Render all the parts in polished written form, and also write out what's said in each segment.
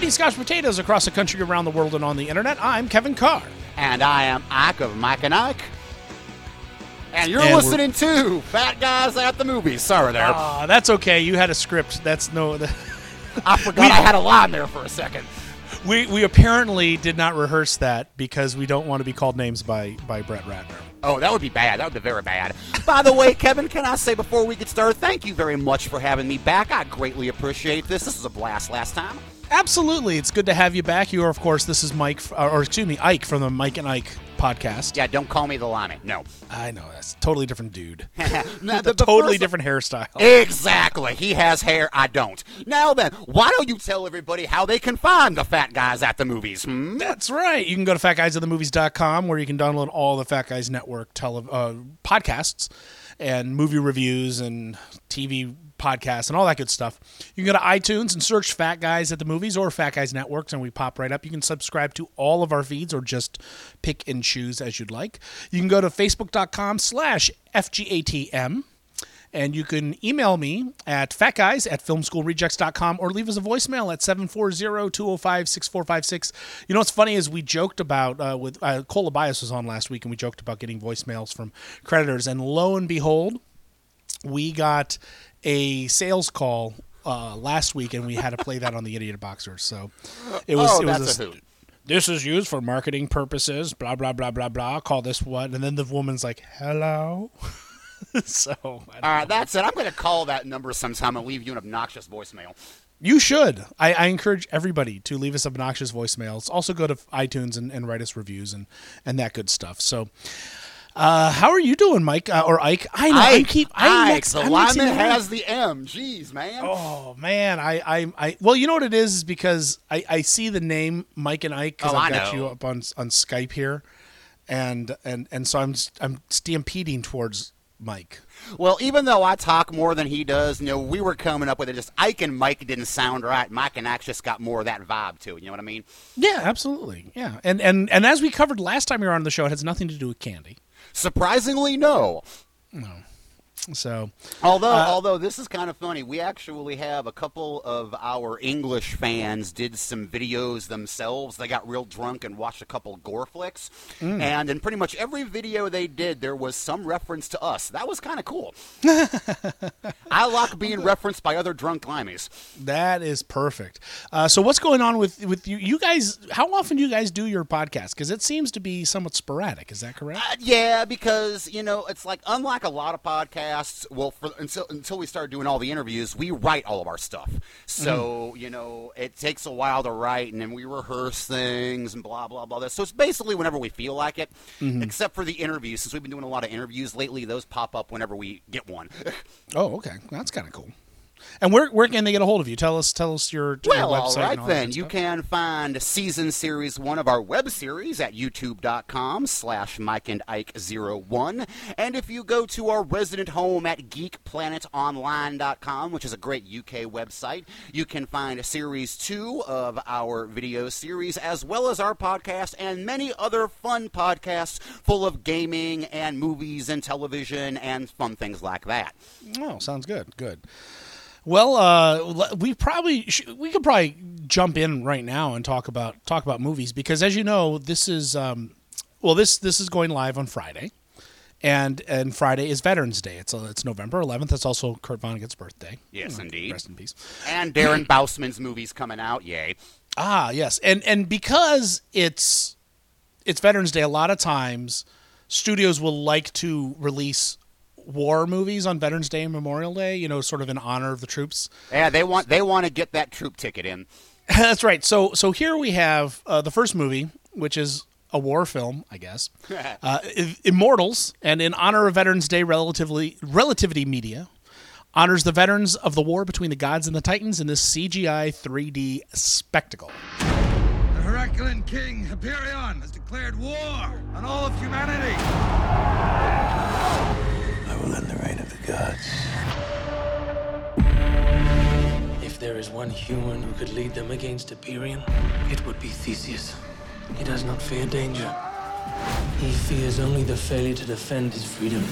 Eating Scotch potatoes across the country, around the world, and on the internet. I'm Kevin Carr. And I am Ike of Mike and Ike. And you're listening to Fat Guys at the Movies. Sorry there. That's okay. You had a script. That's no... I forgot I had a line there for a second. We apparently did not rehearse that because we don't want to be called names by Brett Ratner. Oh, that would be bad. That would be very bad. By the way, Kevin, can I say before we get started, thank you very much for having me back. I greatly appreciate this. This was a blast last time. Absolutely. It's good to have you back. You are, of course, this is Ike from the Mike and Ike podcast. Yeah, don't call me the Limey. No. I know. That's a totally different dude. Now, totally different hairstyle. Exactly. He has hair. I don't. Now then, why don't you tell everybody how they can find the Fat Guys at the Movies? That's right. You can go to fatguysatthemovies.com where you can download all the Fat Guys Network podcasts and movie reviews and TV podcasts and all that good stuff. You can go to iTunes and search Fat Guys at the Movies or Fat Guys Networks, and we pop right up. You can subscribe to all of our feeds or just pick and choose as you'd like. You can go to facebook.com/FGATM, and you can email me at fatguys@filmschoolrejects.com or leave us a voicemail at 740-205-6456. You know what's funny is we joked about, Cole Abias was on last week, and we joked about getting voicemails from creditors, and lo and behold, we got a sales call last week, and we had to play that on the Idiot Boxers. So it was a hoot. This is used for marketing purposes, blah, blah, blah, blah, blah. Call this what? And then the woman's like, hello? So all right, that's it. I'm going to call that number sometime and leave you an obnoxious voicemail. You should. I encourage everybody to leave us obnoxious voicemails. Also go to iTunes and write us reviews and that good stuff. So how are you doing, Mike or Ike? I know. Ike. The lineman has the M. Jeez, man. Oh man, I. Well, you know what it is because I see the name Mike and Ike because I've got you up on Skype here, and so I'm stampeding towards Mike. Well, even though I talk more than he does, we were coming up with it. Just Ike and Mike didn't sound right. Mike and Ike just got more of that vibe to it. You know what I mean? Yeah, absolutely. Yeah, and as we covered last time you were on the show, it has nothing to do with candy. Surprisingly, no. No. So, although this is kind of funny, we actually have a couple of our English fans did some videos themselves. They got real drunk and watched a couple gore flicks, and in pretty much every video they did, there was some reference to us. That was kind of cool. I like being referenced by other drunk limeys. That is perfect. So, what's going on with you? You guys, how often do you guys do your podcast? Because it seems to be somewhat sporadic. Is that correct? Yeah, because it's like unlike a lot of podcasts. Well, until we started doing all the interviews, we write all of our stuff. So, it takes a while to write, and then we rehearse things and blah, blah, blah. So it's basically whenever we feel like it, except for the interviews. Since we've been doing a lot of interviews lately, those pop up whenever we get one. Oh, okay. That's kind of cool. And where can they get a hold of you? Tell us your website. All right, then. You can find season series 1 of our web series at youtube.com/MikeandIke01. And if you go to our resident home at geekplanetonline.com, which is a great UK website, you can find series 2 of our video series, as well as our podcast and many other fun podcasts full of gaming and movies and television and fun things like that. Oh, sounds good. Good. Well, we could probably jump in right now and talk about movies because, as you know, this is this is going live on Friday, and Friday is Veterans Day. It's November 11th. It's also Kurt Vonnegut's birthday. Yes, indeed. Rest in peace. And Darren Bousman's movie's coming out. Yay! Ah, yes, and because it's Veterans Day, a lot of times studios will like to release war movies on Veterans Day and Memorial Day, sort of in honor of the troops. Yeah, they want to get that troop ticket in. That's right. So here we have the first movie, which is a war film, I guess, Immortals, and in honor of Veterans Day, Relativity Media honors the veterans of the war between the gods and the Titans in this CGI 3D spectacle. The Herculean king, Hyperion, has declared war on all of humanity. I will end the reign of the gods. If there is one human who could lead them against Hyperion, it would be Theseus. He does not fear danger. He fears only the failure to defend his freedom.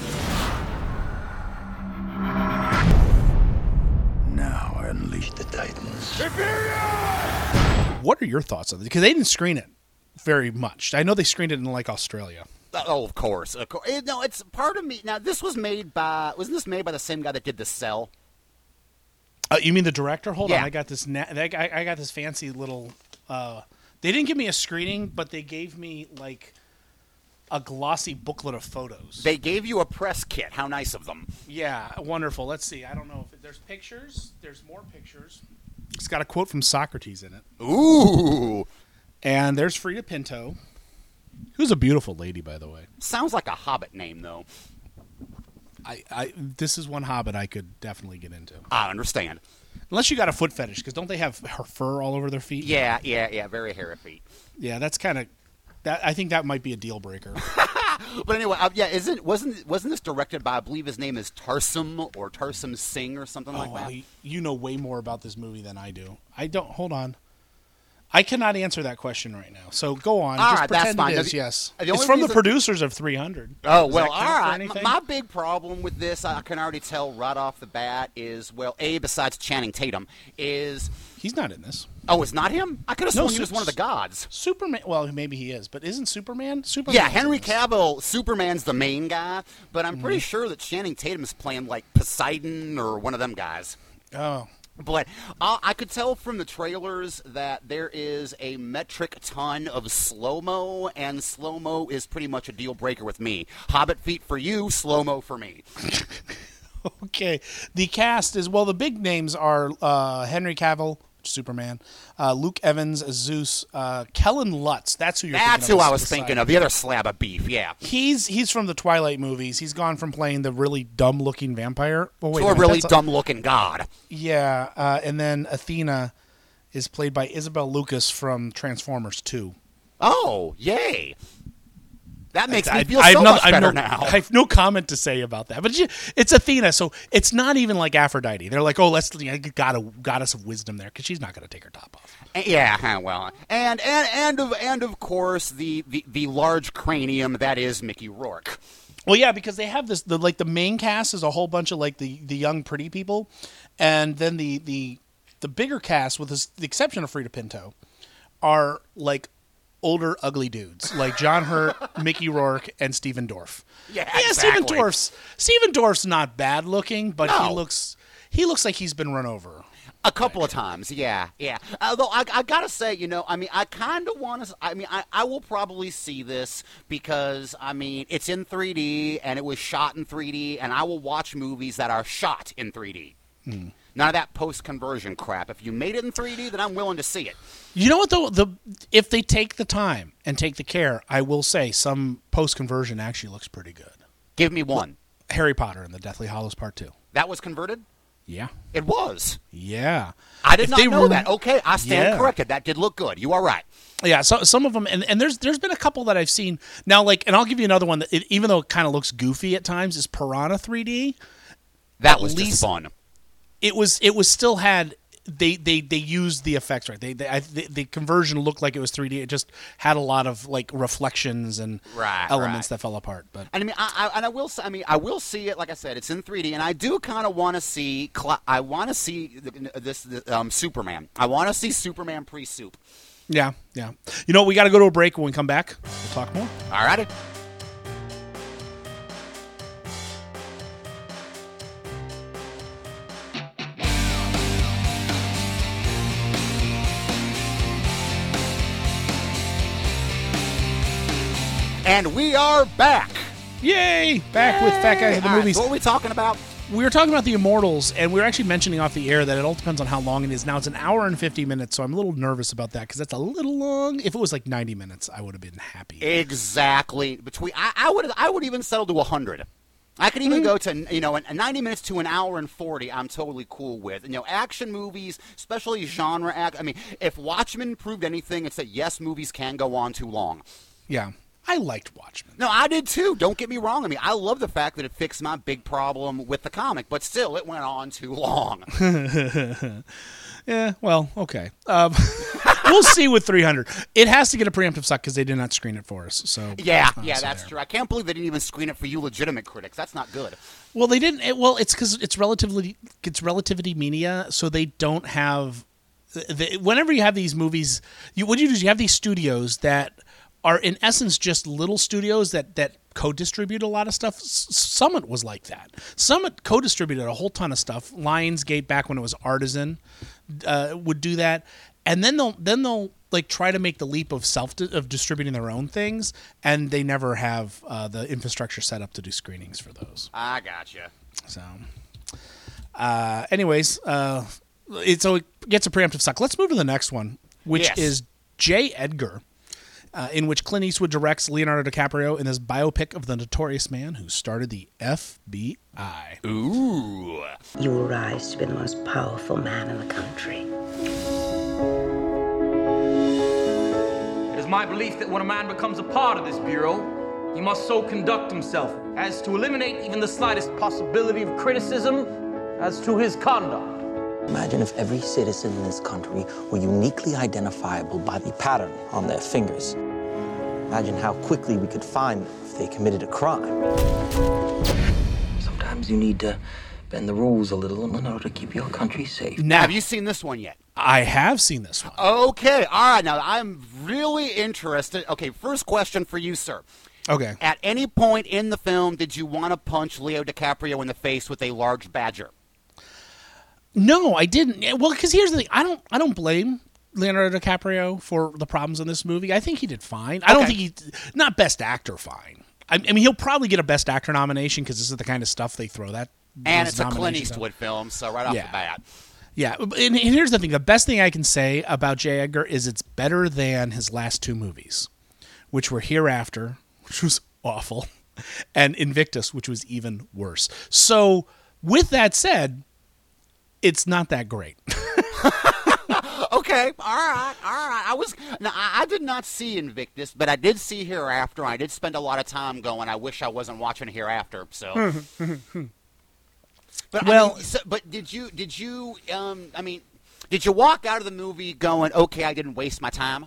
Now I unleash the Titans. Hyperion! What are your thoughts on this? Because they didn't screen it very much. I know they screened it in like Australia. Oh, of course. No, it's part of me. Now, this was made by. Wasn't this made by the same guy that did The Cell? You mean the director? Hold Yeah. on, I got this. I got this fancy little. They didn't give me a screening, but they gave me like a glossy booklet of photos. They gave you a press kit. How nice of them. Yeah, wonderful. Let's see. I don't know if there's pictures. There's more pictures. It's got a quote from Socrates in it. Ooh. And there's Frida Pinto, who's a beautiful lady, by the way. Sounds like a Hobbit name, though. This is one Hobbit I could definitely get into. I understand. Unless you got a foot fetish, because don't they have her fur all over their feet? Yeah. Very hairy feet. Yeah, that's kind of. I think that might be a deal breaker. But anyway, wasn't this directed by, I believe his name is Tarsum Singh or something like that? You know way more about this movie than I do. I don't. Hold on. I cannot answer that question right now. So go on. All Just right, pretend that's fine. it is, yes. The It's only from the reason- producers of 300. Oh, Does well, that all count for right. anything? My big problem with this, I can already tell right off the bat, is, well, besides Channing Tatum, is... He's not in this. Oh, it's not him? I could have No, sworn he was one of the gods. Superman. Well, maybe he is, but isn't Superman? Superman. Yeah, Henry Cavill, Superman's the main guy, but I'm pretty sure that Channing Tatum's playing, like, Poseidon or one of them guys. Oh. But I could tell from the trailers that there is a metric ton of slow-mo, and slow-mo is pretty much a deal breaker with me. Hobbit feet for you, slow-mo for me. Okay. The cast is, well, the big names are Henry Cavill, Superman, Luke Evans as Zeus, Kellen Lutz. That's who you're That's thinking of. who I as was Poseidon. thinking of, the other slab of beef, yeah. He's from the Twilight movies. He's gone from playing the really dumb-looking vampire. Well, wait To a a minute, really that's dumb-looking god. Yeah, and then Athena is played by Isabel Lucas from Transformers 2. Oh, yay. That makes me feel I have so no- much I have better no- now. I have no comment to say about that. But it's Athena, so it's not even like Aphrodite. They're like, oh, let's got a goddess of wisdom there, because she's not going to take her top off. Yeah, well, and of course the large cranium that is Mickey Rourke. Well, yeah, because they have this. The main cast is a whole bunch of like the young pretty people, and then the bigger cast, with the exception of Frida Pinto, are like older ugly dudes like John Hurt, Mickey Rourke, and Stephen Dorff. Yeah, Stephen exactly. Stephen Dorff's not bad looking, but No. he looks like he's been run over. A couple of times, yeah. Although I gotta say, I kind of want to. I will probably see this because it's in 3D and it was shot in 3D, and I will watch movies that are shot in 3D. None of that post-conversion crap. If you made it in 3D, then I'm willing to see it. You know what though? If they take the time and take the care, I will say some post conversion actually looks pretty good. Give me one. Harry Potter and the Deathly Hallows Part 2. That was converted? Yeah. It was. Yeah. I did If not they know were- that. Okay, I stand Yeah. corrected. That did look good. You are right. Yeah, so some of them, and there's been a couple that I've seen now. Like, and I'll give you another one that, even though it kind of looks goofy at times, is Piranha 3D. That At was just least- fun. It was still had they used the effects right. The conversion looked like it was 3D. It just had a lot of like reflections and elements that fell apart. But And I will say, I will see it. Like I said, it's in 3D, and I do kind of want to see. I want to see this Superman. I want to see Superman pre-soup. yeah. You know, we got to go to a break. When we come back, we'll talk more. All righty. And we are back. Yay! Back with Fat Guy in the All right, movies. so what are we talking about? We were talking about the Immortals, and we were actually mentioning off the air that it all depends on how long it is. Now it's an hour and 50 minutes, so I'm a little nervous about that because that's a little long. If it was like 90 minutes, I would have been happy. Exactly. I would even settle to 100. I could even go to a 90 minutes to an hour and 40. I'm totally cool with. Action movies, especially genre act. If Watchmen proved anything, it's that yes, movies can go on too long. Yeah. I liked Watchmen. No, I did too. Don't get me wrong. I love the fact that it fixed my big problem with the comic, but still, it went on too long. Yeah, well, okay. We'll see with 300. It has to get a preemptive suck because they did not screen it for us. So Yeah, so that's there. true. I can't believe they didn't even screen it for you legitimate critics. That's not good. Well, they didn't. It's because it's relativity media, so they don't have whenever you have these movies, what you do is you have these studios that are in essence just little studios that co-distribute a lot of stuff. Summit was like that. Summit co-distributed a whole ton of stuff. Lionsgate, back when it was Artisan, would do that, and then they'll like try to make the leap of distributing their own things, and they never have the infrastructure set up to do screenings for those. I gotcha. So, anyways, it gets a preemptive suck. Let's move to the next one, which is J. Edgar. In which Clint Eastwood directs Leonardo DiCaprio in his biopic of the notorious man who started the FBI. Ooh. You will rise to be the most powerful man in the country. It is my belief that when a man becomes a part of this bureau, he must so conduct himself as to eliminate even the slightest possibility of criticism as to his conduct. Imagine if every citizen in this country were uniquely identifiable by the pattern on their fingers. Imagine how quickly we could find them if they committed a crime. Sometimes you need to bend the rules a little in order to keep your country safe. Now, have you seen this one yet? I have seen this one. Okay, all right. Now, I'm really interested. Okay, first question for you, sir. Okay. At any point in the film, did you want to punch Leo DiCaprio in the face with a large badger? No, I didn't. Well, because here's the thing. I don't blame Leonardo DiCaprio for the problems in this movie. I think he did fine. I don't think not best actor fine. I mean, he'll probably get a best actor nomination because this is the kind of stuff they throw that. And it's a Clint Eastwood film, so right off the bat. Yeah, and here's the thing. The best thing I can say about J. Edgar is it's better than his last two movies, which were Hereafter, which was awful, and Invictus, which was even worse. So with that said, it's not that great. Okay, all right. I did not see Invictus, but I did see Hereafter. I did spend a lot of time going, I wish I wasn't watching Hereafter. So, but did you walk out of the movie going, okay, I didn't waste my time?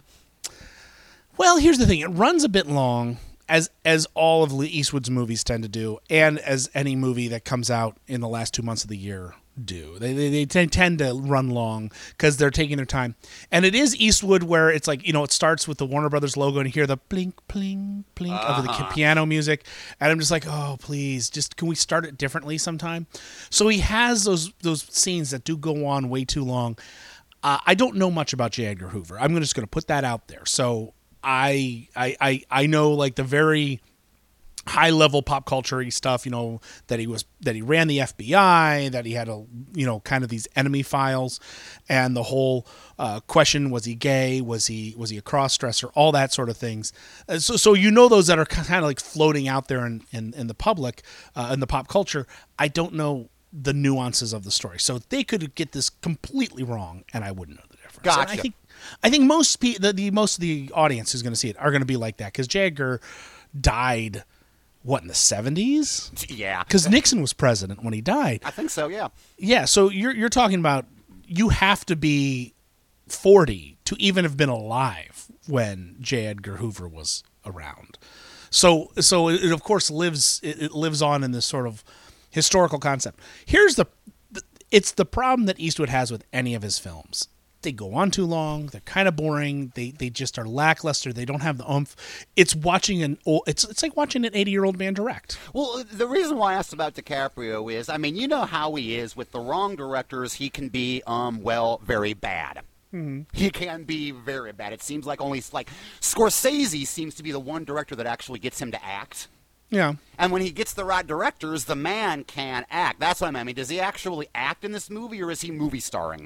Well, here's the thing. It runs a bit long, as all of Eastwood's movies tend to do, and as any movie that comes out in the last 2 months of the year do. They tend to run long because they're taking their time. And it is Eastwood where it's like, it starts with the Warner Brothers logo and you hear the blink, pling, blink of the piano music. And I'm just like, oh, please, can we start it differently sometime? So he has those scenes that do go on way too long. I don't know much about J. Edgar Hoover. I'm just going to put that out there. So I know like the very high level pop culture-y stuff, that he ran the FBI, that he had kind of these enemy files, and the whole question, was he gay, was he a cross-dresser, all that sort of things. So those that are kind of like floating out there in the public, in the pop culture. I don't know the nuances of the story, so they could get this completely wrong, and I wouldn't know the difference. Gotcha. And I think most of the audience who's going to see it are going to be like that because J. Edgar died. What, in the 70s? Yeah. Because Nixon was president when he died. I think so, yeah. Yeah, so you're talking about you have to be 40 to even have been alive when J. Edgar Hoover was around. So it of course lives on in this sort of historical concept. Here's it's the problem that Eastwood has with any of his films. They go on too long. They're kind of boring. They just are lackluster. They don't have the oomph. It's watching it's like watching an 80-year-old man direct. Well, the reason why I asked about DiCaprio is, you know how he is with the wrong directors. He can be very bad. Mm-hmm. He can be very bad. It seems like Scorsese seems to be the one director that actually gets him to act. Yeah. And when he gets the right directors, the man can act. That's what I mean. Does he actually act in this movie, or is he movie starring?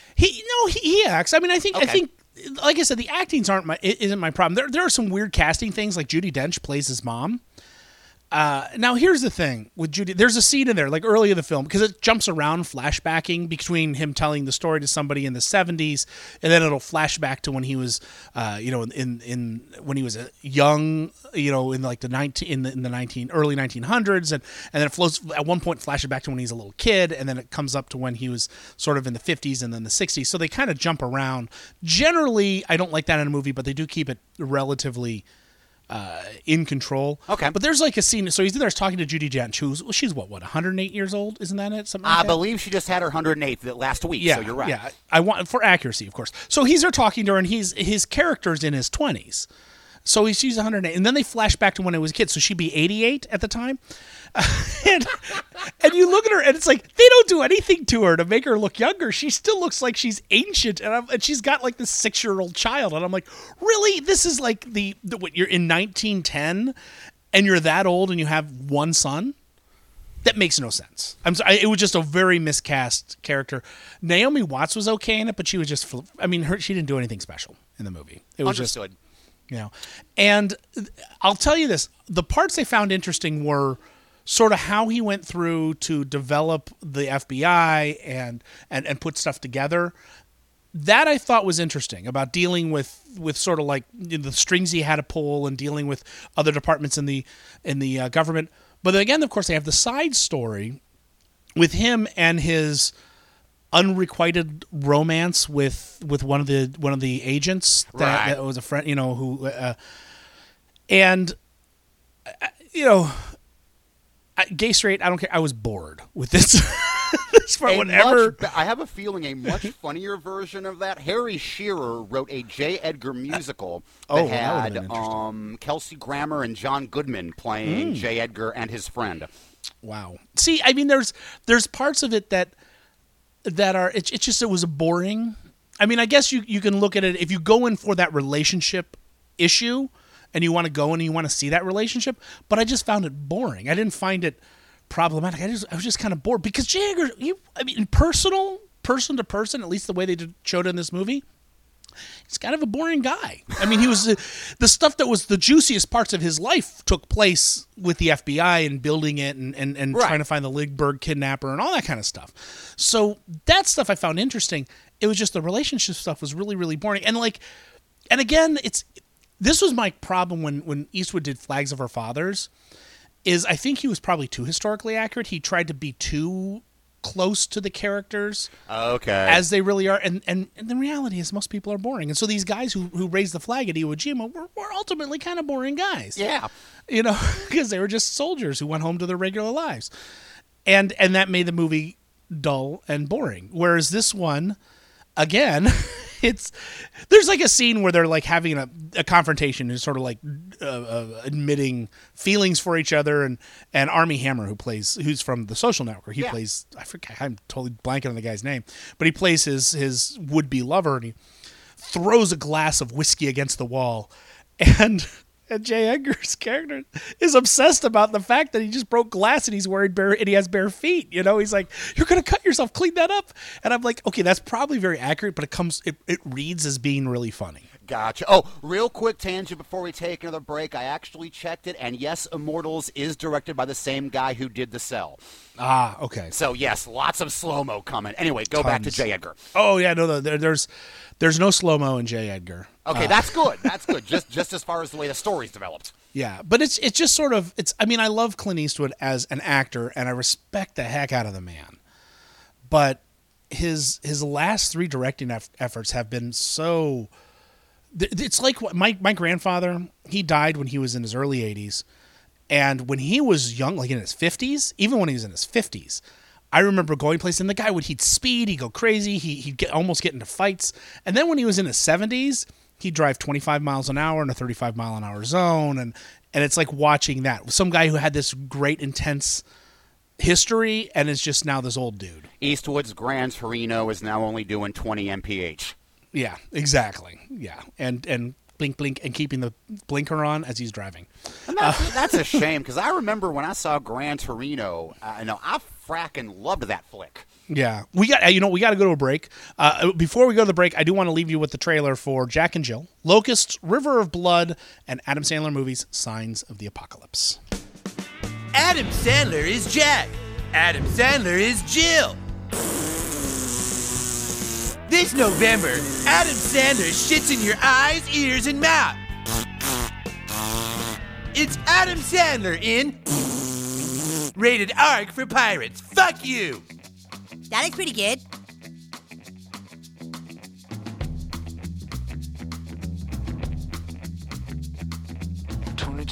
He acts. I think, like I said, the acting's isn't my problem. There are some weird casting things, like Judi Dench plays his mom. Now, here's the thing with Judi. There's a scene in there, like early in the film, because it jumps around flashbacking between him telling the story to somebody in the 70s, and then it'll flash back to when he was, when he was young, in like the early 1900s, and then it flows at one point, flashes back to when he's a little kid, and then it comes up to when he was sort of in the 50s and then the 60s. So they kind of jump around. Generally, I don't like that in a movie, but they do keep it relatively in control. Okay. But there's like a scene. So he's in there talking to Judi Dench, she's what, 108 years old? Isn't that it? Something like I that? believe she just had her 108th last week. Yeah, so you're right. Yeah, I want for accuracy, of course. So he's there talking to her, and his character's in his 20s. So she's 108, and then they flash back to when I was a kid. So she'd be 88 at the time, and you look at her, and it's like they don't do anything to her to make her look younger. She still looks like she's ancient, and she's got like this 6-year-old child, and I'm like, really? This is like what you're in 1910, and you're that old, and you have one son? That makes no sense. I'm sorry. It was just a very miscast character. Naomi Watts was okay in it, but she was just, she didn't do anything special in the movie. It was Understood. And I'll tell you this, the parts I found interesting were sort of how he went through to develop the FBI and put stuff together. That I thought was interesting about dealing with sort of like the strings he had to pull and dealing with other departments in the government. But then again, of course, they have the side story with him and his unrequited romance with one of the agents that was a friend, who gay, straight, I don't care. I was bored with this. I have a feeling a much funnier version of that. Harry Shearer wrote a J. Edgar musical that had Kelsey Grammer and John Goodman playing J. Edgar and his friend. Wow. See, I mean, there's parts of it that are it was boring. I mean, I guess you can look at it if you go in for that relationship issue and you want to go and you want to see that relationship, but I just found it boring. I didn't find it problematic. I was just kind of bored because J. Edgar, person to person, at least the way they showed it in this movie, he's kind of a boring guy. I mean, he was the stuff that was the juiciest parts of his life took place with the FBI and building it and trying to find the Lindbergh kidnapper and all that kind of stuff. So that stuff I found interesting. It was just the relationship stuff was really, really boring. And again, this was my problem when Eastwood did Flags of Our Fathers, is I think he was probably too historically accurate. He tried to be too close to the characters as they really are, and the reality is most people are boring, and so these guys who raised the flag at Iwo Jima were ultimately kind of boring guys, because they were just soldiers who went home to their regular lives, and that made the movie dull and boring. Whereas this one, again, there's like a scene where they're like having a confrontation and sort of like admitting feelings for each other, and Armie Hammer, who's from The Social Network, he plays, I forget, I'm totally blanking on the guy's name, but he plays his would-be lover, and he throws a glass of whiskey against the wall, and J. Edgar's character is obsessed about the fact that he just broke glass and he's wearing and he has bare feet. He's like, "You're gonna cut yourself, clean that up." And I'm like, okay, that's probably very accurate, but it reads as being really funny. Gotcha. Oh, real quick tangent before we take another break. I actually checked it, and yes, Immortals is directed by the same guy who did The Cell. Ah, okay. So yes, lots of slow-mo coming. Anyway, go back to J. Edgar. Oh yeah, no, there's no slow-mo in J. Edgar. Okay, that's good. That's good. Just as far as the way the story's developed. Yeah, but it's just sort of I love Clint Eastwood as an actor, and I respect the heck out of the man. But his last 3 directing efforts have been so. It's like my grandfather. He died when he was in his early 80s, and when he was young, like in his 50s, even when he was in his 50s. I remember going places, and the guy he'd speed, he'd go crazy, he'd almost get into fights. And then when he was in his 70s, he'd drive 25 miles an hour in a 35 mile an hour zone. And it's like watching that. Some guy who had this great, intense history and is just now this old dude. Eastwood's Gran Torino is now only doing 20 mph. Yeah, exactly. Yeah. And blink, blink, and keeping the blinker on as he's driving. And that's a shame, because I remember when I saw Gran Torino, I fracking loved that flick. Yeah, we got to go to a break. Before we go to the break, I do want to leave you with the trailer for Jack and Jill, Locust, River of Blood, and Adam Sandler movies, Signs of the Apocalypse. Adam Sandler is Jack. Adam Sandler is Jill. This November, Adam Sandler shits in your eyes, ears, and mouth. It's Adam Sandler in Rated Arc for Pirates. Fuck you. That looks pretty good.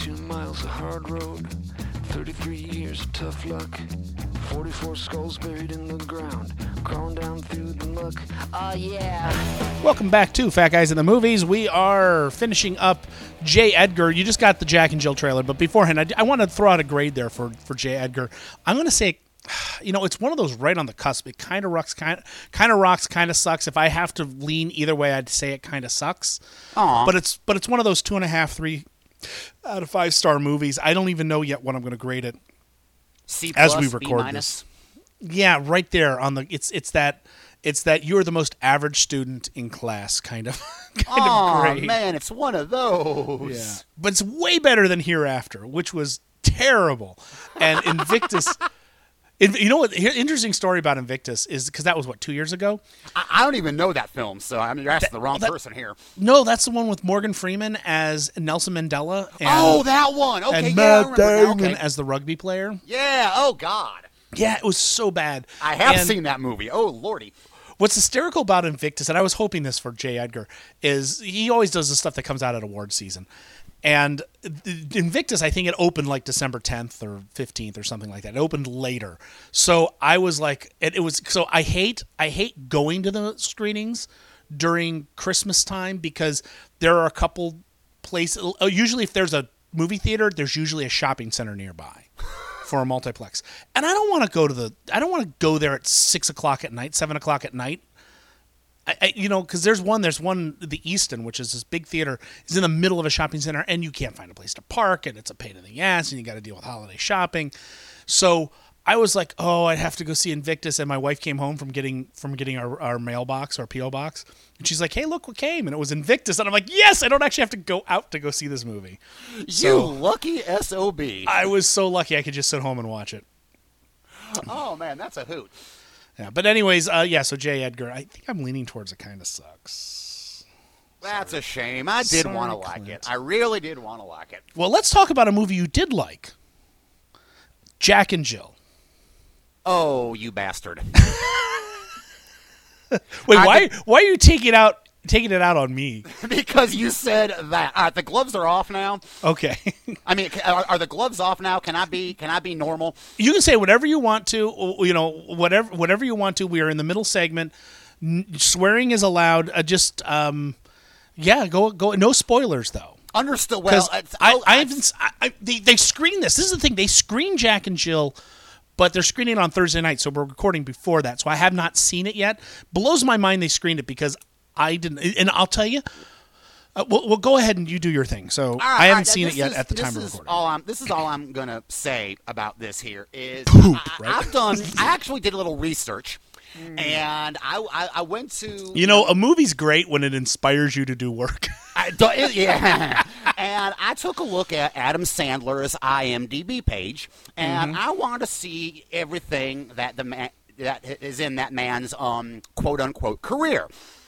2 miles of hard road, 33 years of tough luck, 44 skulls buried in the ground, crawling down through the muck. Oh yeah. Welcome back to Fat Guys in the Movies. We are finishing up J. Edgar. You just got the Jack and Jill trailer, but beforehand, I want to throw out a grade there for J. Edgar. I'm going to say, it's one of those right on the cusp. It kind of rocks, kind of sucks. If I have to lean either way, I'd say it kind of sucks. Aww. But it's one of those 2.5, 3 out of 5 star movies. I don't even know yet what I'm going to grade it. C+, as we record B-. this. Yeah, right there on the it's that you're the most average student in class kind of grade. Man, it's one of those. Yeah. But it's way better than Hereafter, which was terrible. And Invictus. You know what? Interesting story about Invictus is because that was 2 years ago. I don't even know that film, so you're asking the wrong person here. No, that's the one with Morgan Freeman as Nelson Mandela. And, that one. Okay, and Matt Damon as the rugby player. Yeah. Oh God. Yeah, it was so bad. I have seen that movie. Oh lordy. What's hysterical about Invictus, and I was hoping this for J. Edgar, is he always does the stuff that comes out at award season. And Invictus, I think it opened like December 10th or 15th or something like that. It opened later. So I was like, I hate going to the screenings during Christmas time because there are a couple places. Usually if there's a movie theater, there's usually a shopping center nearby for a multiplex. And I don't want to go there at 6 o'clock at night, 7 o'clock at night. Because there's one, the Easton, which is this big theater, is in the middle of a shopping center, and you can't find a place to park, and it's a pain in the ass, and you got to deal with holiday shopping. So I was like, I'd have to go see Invictus, and my wife came home from getting our mailbox, our P.O. box, and she's like, hey, look what came, and it was Invictus, and I'm like, yes, I don't actually have to go out to go see this movie. You lucky SOB. I was so lucky I could just sit home and watch it. Oh, man, that's a hoot. Yeah, but anyways, so J. Edgar, I think I'm leaning towards it kind of sucks. That's a shame. I did want to like it. I really did want to like it. Well, let's talk about a movie you did like. Jack and Jill. Oh, you bastard. Wait, why are you taking it out on me? Because you said that. All right, the gloves are off now. Okay. I mean, are the gloves off now? Can I be normal? You can say whatever you want to. Whatever you want to. We are in the middle segment. Swearing is allowed. Go. No spoilers though. Understood. Well, they screen this. This is the thing. They screen Jack and Jill. But they're screening it on Thursday night, so we're recording before that. So I have not seen it yet. Blows my mind they screened it because I didn't. And I'll tell you, well, go ahead and you do your thing. So I haven't seen it yet at the time of recording. This is all I'm going to say about this here is right? I actually did a little research. And I went to... a movie's great when it inspires you to do work. Yeah. And I took a look at Adam Sandler's IMDb page, and I wanted to see everything that that is in that man's quote-unquote career.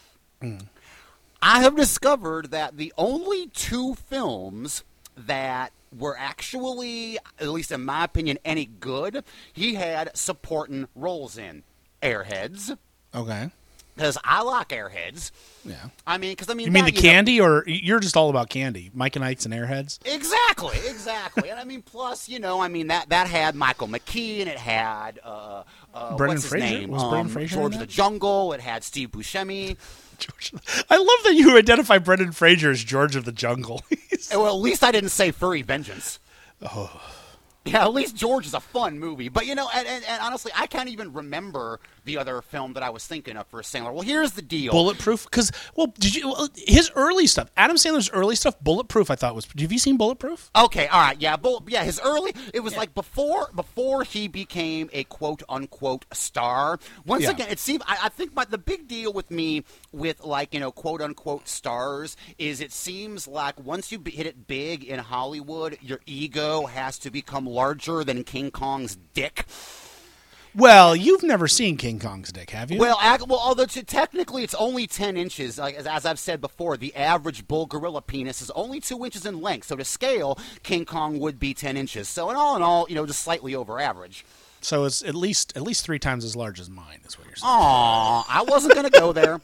I have discovered that the only 2 films that were actually, at least in my opinion, any good, he had supporting roles in. Airheads. Okay. Because I like Airheads. Yeah. You mean the candy, or you're just all about candy? Mike and Ike's and Airheads? Exactly. And plus, that had Michael McKee, and it had Brendan what's his Fraser. name? Was Brendan Fraser George of the Jungle. It had Steve Buscemi. I love that you identify Brendan Fraser as George of the Jungle. Well, at least I didn't say Furry Vengeance. Oh. Yeah, at least George is a fun movie. But, and honestly, I can't even remember the other film that I was thinking of for Sandler. Well, here's the deal. Bulletproof? Because, his early stuff, Adam Sandler's early stuff, Bulletproof, I thought was... Have you seen Bulletproof? Okay, all right, yeah. His early... It was like before he became a quote-unquote star. Once again, it seemed... I think the big deal with me with, quote-unquote stars is it seems like once you hit it big in Hollywood, your ego has to become larger than King Kong's dick. Well, you've never seen King Kong's dick, have you? Well, although technically it's only 10 inches. As I've said before, the average bull gorilla penis is only 2 inches in length. So to scale, King Kong would be 10 inches. So in all, just slightly over average. So it's at least 3 times as large as mine, is what you're saying. Aw, I wasn't going to go there.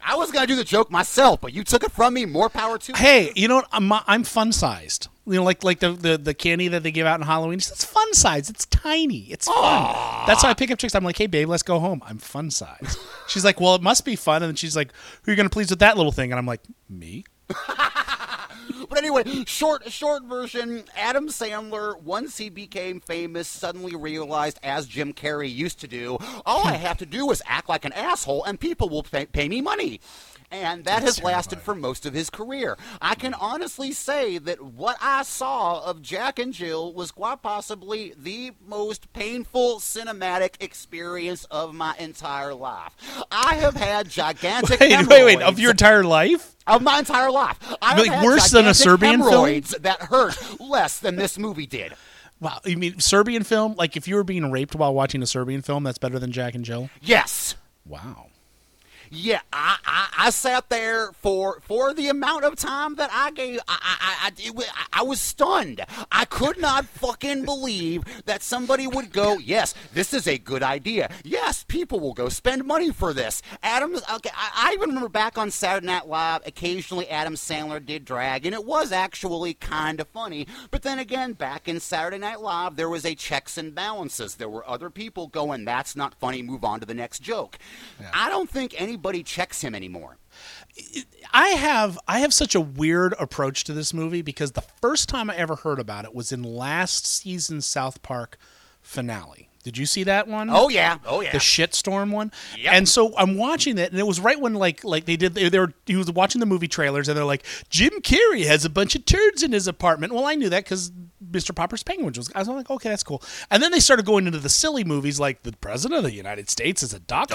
I was going to do the joke myself, but you took it from me. More power to you. Hey, you know what? I'm fun-sized. You know, like the candy that they give out in Halloween. It's fun-sized. It's tiny. It's fun. That's how I pick up chicks. I'm like, hey, babe, let's go home. I'm fun-sized. She's like, well, it must be fun. And then she's like, who are you going to please with that little thing? And I'm like, me? But anyway, short version, Adam Sandler, once he became famous, suddenly realized, as Jim Carrey used to do, all I have to do is act like an asshole and people will pay me money. And that has lasted for most of his career. I can honestly say that what I saw of Jack and Jill was quite possibly the most painful cinematic experience of my entire life. I have had gigantic Wait, of your entire life? Of my entire life. I have had worse than a Serbian film? hemorrhoids that hurt less than this movie did. Wow, you mean Serbian film? Like if you were being raped while watching a Serbian film, that's better than Jack and Jill? Yes. Wow. Yeah, I sat there for the amount of time that I gave. I was stunned. I could not fucking believe that somebody would go, yes, this is a good idea. Yes, people will go spend money for this. I even remember back on Saturday Night Live, occasionally Adam Sandler did drag, and it was actually kind of funny. But then again, back in Saturday Night Live, there was a checks and balances. There were other people going, that's not funny, move on to the next joke. Yeah. I don't think anybody checks him anymore. I have such a weird approach to this movie because the first time I ever heard about it was in last season's South Park finale. Did you see that one? Oh yeah. The shitstorm one. Yep. And so I'm watching it, and it was right when like he was watching the movie trailers, and they're like, Jim Carrey has a bunch of turds in his apartment. Well, I knew that because Mr. Popper's Penguins was. I was like, okay, that's cool. And then they started going into the silly movies like the President of the United States is a duck.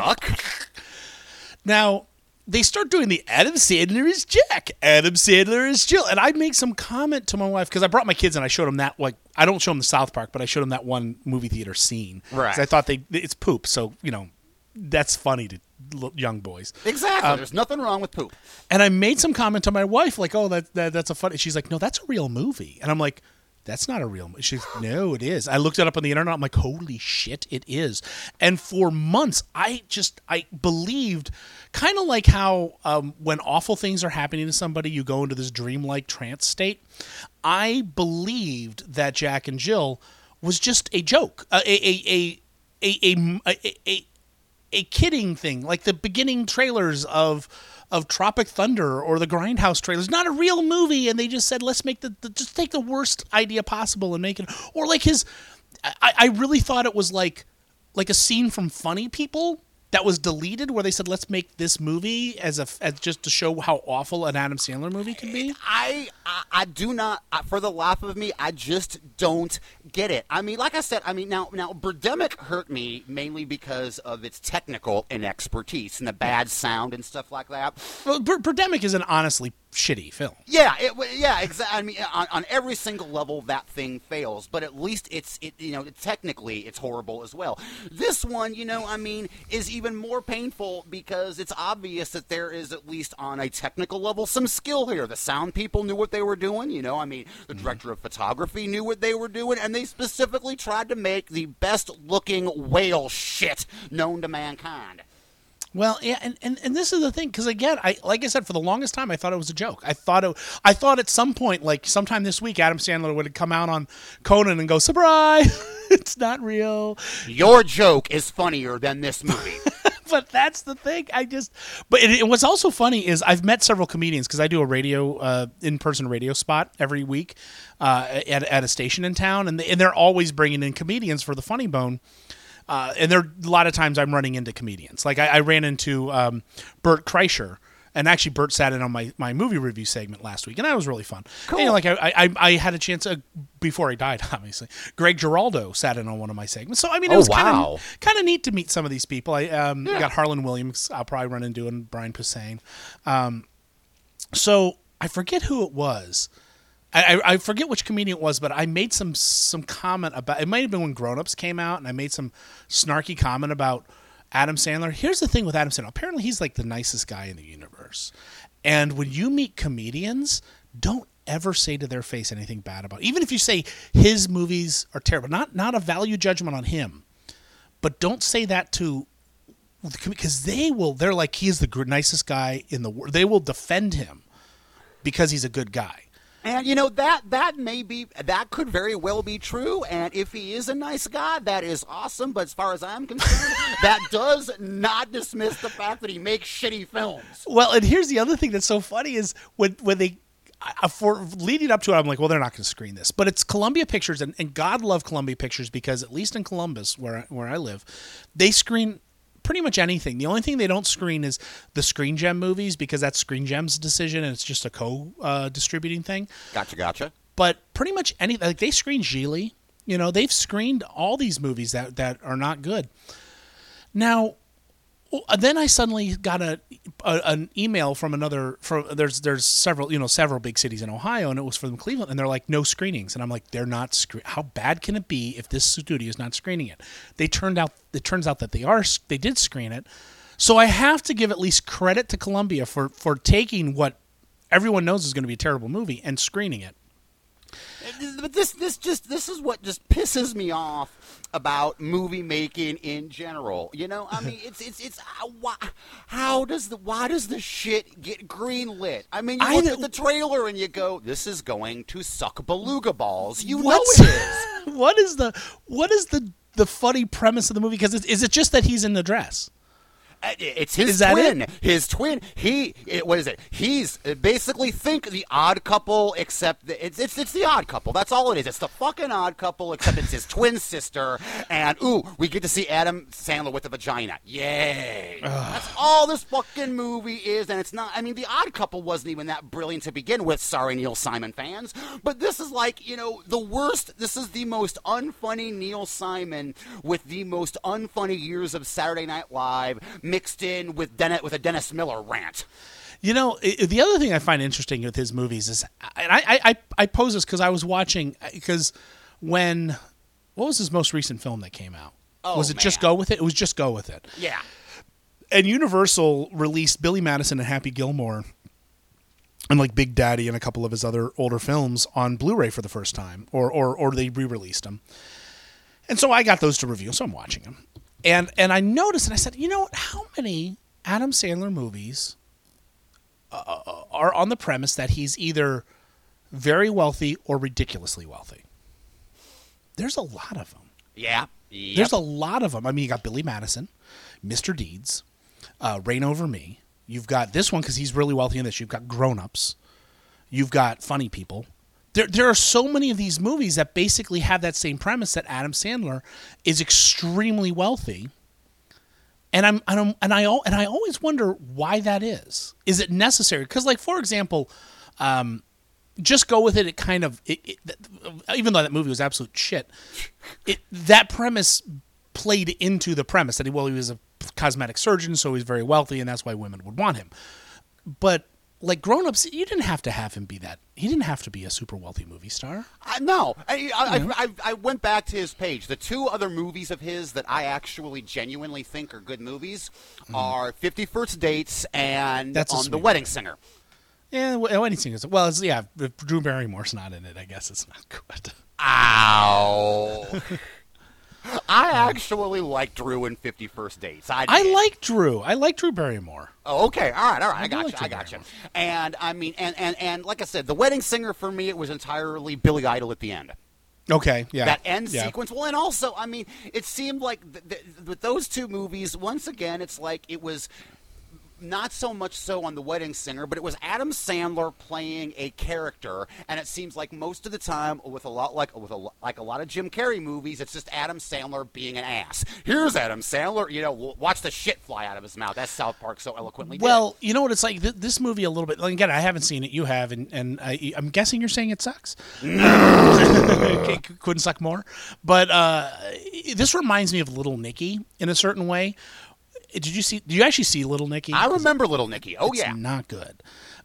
Now, they start doing the Adam Sandler is Jack, Adam Sandler is Jill. And I make some comment to my wife, because I brought my kids and I showed them that, like, I don't show them the South Park, but I showed them that one movie theater scene. Right. Because I thought it's poop, so, you know, that's funny to young boys. Exactly. There's nothing wrong with poop. And I made some comment to my wife, like, oh, that's a funny. She's like, no, that's a real movie. And I'm like, that's not a real movie. She's like, no, it is. I looked it up on the internet. I'm like, holy shit, it is. And for months, I believed, kind of like how when awful things are happening to somebody, you go into this dreamlike trance state. I believed that Jack and Jill was just a joke, a kidding thing, like the beginning trailers of Tropic Thunder or the Grindhouse trailers. Not a real movie, and they just said, let's make just take the worst idea possible and make it. Or like I really thought it was like a scene from Funny People that was deleted, where they said, let's make this movie as just to show how awful an Adam Sandler movie can be. I do not, for the life of me, I just don't get it. I mean, like I said, now Birdemic hurt me mainly because of its technical inexpertise and the bad sound and stuff like that. Well, Birdemic is an honestly shitty film. Yeah, exactly. I mean, on every single level, that thing fails. But at least technically, it's horrible as well. This one, is even more painful because it's obvious that there is, at least on a technical level, some skill here. The sound people knew what they were doing. The director of photography knew what they were doing, and they specifically tried to make the best-looking whale shit known to mankind. Well, yeah, and this is the thing, because again, like I said, for the longest time, I thought it was a joke. I thought at some point, like sometime this week, Adam Sandler would come out on Conan and go, surprise, it's not real. Your joke is funnier than this movie. But that's the thing. What's also funny is I've met several comedians, because I do a in-person radio spot every week at a station in town, and they're always bringing in comedians for the Funny Bone. And a lot of times I'm running into comedians. Like I ran into Bert Kreischer, and actually Bert sat in on my movie review segment last week, and that was really fun. Cool. And, I had a chance before he died, obviously. Greg Giraldo sat in on one of my segments. So I mean, it was kind of neat to meet some of these people. I got Harlan Williams. I'll probably run into, and Brian Posehn. So I forget who it was. I forget which comedian it was, but I made some comment about, it might have been when Grown Ups came out, and I made some snarky comment about Adam Sandler. Here's the thing with Adam Sandler. Apparently he's like the nicest guy in the universe. And when you meet comedians, don't ever say to their face anything bad about it. Even if you say his movies are terrible, not a value judgment on him, but don't say that to because they're like, he is the nicest guy in the world. They will defend him because he's a good guy. And that could very well be true. And if he is a nice guy, that is awesome. But as far as I'm concerned, that does not dismiss the fact that he makes shitty films. Well, and here's the other thing that's so funny is when they, for leading up to it, I'm like, well, they're not going to screen this. But it's Columbia Pictures, and God love Columbia Pictures, because at least in Columbus, where I live, they screen pretty much anything. The only thing they don't screen is the Screen Gem movies, because that's Screen Gem's decision, and it's just a co-distributing thing. Gotcha. But pretty much anything, like they screen Geely. You know, they've screened all these movies that are not good. Now, then I suddenly got an email from there's several big cities in Ohio, and it was from Cleveland, and they're like, no screenings, and I'm like, they're not how bad can it be if this studio is not screening it? It turns out that they did screen it, so I have to give at least credit to Columbia for taking what everyone knows is going to be a terrible movie and screening it. But this is what just pisses me off about movie making in general. You know, I mean, why does the shit get greenlit? I mean, you look at the trailer and you go, this is going to suck beluga balls. You know it is. What is the funny premise of the movie? Because is it just that he's in the dress? It's his twin. His twin. What is it? He's basically, think The Odd Couple, except it's The Odd Couple. That's all it is. It's the fucking Odd Couple, except it's his twin sister. And we get to see Adam Sandler with a vagina. Yay! That's all this fucking movie is, and it's not. I mean, The Odd Couple wasn't even that brilliant to begin with. Sorry, Neil Simon fans, but this is like, the worst. This is the most unfunny Neil Simon with the most unfunny years of Saturday Night Live, mixed in with a Dennis Miller rant. The other thing I find interesting with his movies is, and I pose this because I was watching, what was his most recent film that came out? Was it Just Go With It? It was Just Go With It. Yeah. And Universal released Billy Madison and Happy Gilmore and like Big Daddy and a couple of his other older films on Blu-ray for the first time, or they re-released them. And so I got those to review, so I'm watching them. And I noticed, and I said, how many Adam Sandler movies are on the premise that he's either very wealthy or ridiculously wealthy? There's a lot of them. Yeah. Yep. There's a lot of them. I mean, you got Billy Madison, Mr. Deeds, Reign Over Me. You've got this one because he's really wealthy in this. You've got Grown Ups. You've got Funny People. There are so many of these movies that basically have that same premise, that Adam Sandler is extremely wealthy, and I always wonder why that is. Is it necessary? Because, like, for example, Just Go With It. It kind of even though that movie was absolute shit, that premise played into the premise that he was a cosmetic surgeon, so he's very wealthy, and that's why women would want him. But like Grown Ups, you didn't have to have him be that. He didn't have to be a super wealthy movie star. No. I went back to his page. The two other movies of his that I actually genuinely think are good movies are 50 First Dates and The Wedding Singer. Yeah, Wedding Singer. Well, if Drew Barrymore's not in it, I guess it's not good. Ow. I actually like Drew in 50 First Dates. I like Drew. I like Drew Barrymore. Oh, okay. All right. I got you. And I mean, and like I said, The Wedding Singer, for me, it was entirely Billy Idol at the end. Okay, yeah. That end sequence. Well, and also, I mean, it seemed like with those two movies, once again, it's like it was not so much so on The Wedding Singer, but it was Adam Sandler playing a character, and it seems like most of the time, with a lot of Jim Carrey movies, it's just Adam Sandler being an ass. Here's Adam Sandler, watch the shit fly out of his mouth. That's South Park so eloquently did. Well, you know what it's like? This movie a little bit. Again, I haven't seen it. You have, and I'm guessing you're saying it sucks. Couldn't suck more. But this reminds me of Little Nicky in a certain way. Did you actually see Little Nicky? I remember Little Nicky. Oh, yeah. It's not good.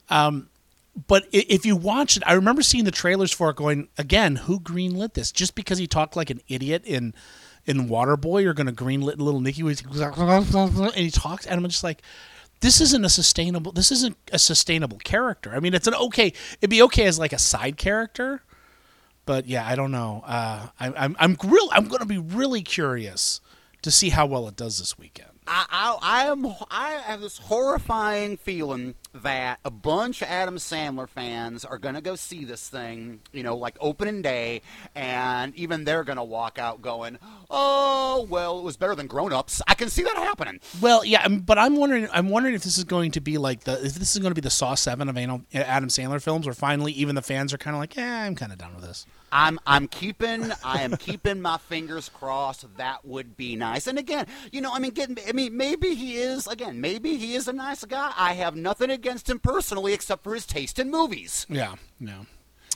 But if you watch it, I remember seeing the trailers for it going, again, who greenlit this? Just because he talked like an idiot in Waterboy, you're going to greenlit Little Nicky? And he talks, and I'm just like, this isn't a sustainable character. I mean, it'd be okay as like a side character, but yeah, I don't know. I'm going to be really curious to see how well it does this weekend. I have this horrifying feeling that a bunch of Adam Sandler fans are going to go see this thing, like opening day, and even they're going to walk out going, "Oh, well, it was better than Grown Ups." I can see that happening. Well, yeah, but I'm wondering if this is going to be if this is going to be the Saw 7 of Adam Sandler films, where finally even the fans are kind of like, I'm kind of done with this. I am keeping my fingers crossed. That would be nice. And again, maybe he is a nice guy. I have nothing against him personally, except for his taste in movies. Yeah, no.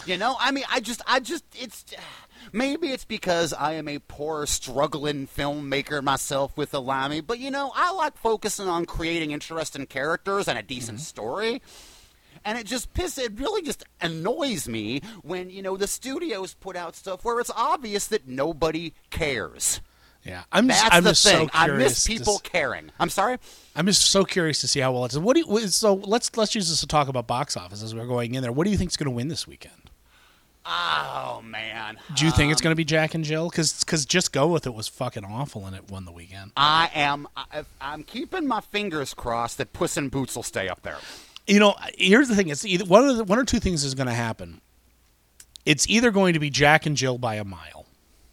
Maybe it's because I am a poor, struggling filmmaker myself with a Lammy, but I like focusing on creating interesting characters and a decent story. And it really just annoys me when, the studios put out stuff where it's obvious that nobody cares. Yeah, I'm just so curious. I miss people caring. I'm sorry? I'm just so curious to see how well it does. So let's use this to talk about box office as we're going in there. What do you think is going to win this weekend? Oh, man. Do you think it's going to be Jack and Jill? Because Just Go With It was fucking awful and it won the weekend. I'm keeping my fingers crossed that Puss in Boots will stay up there. Here's the thing. It's either one or two things is going to happen. It's either going to be Jack and Jill by a mile,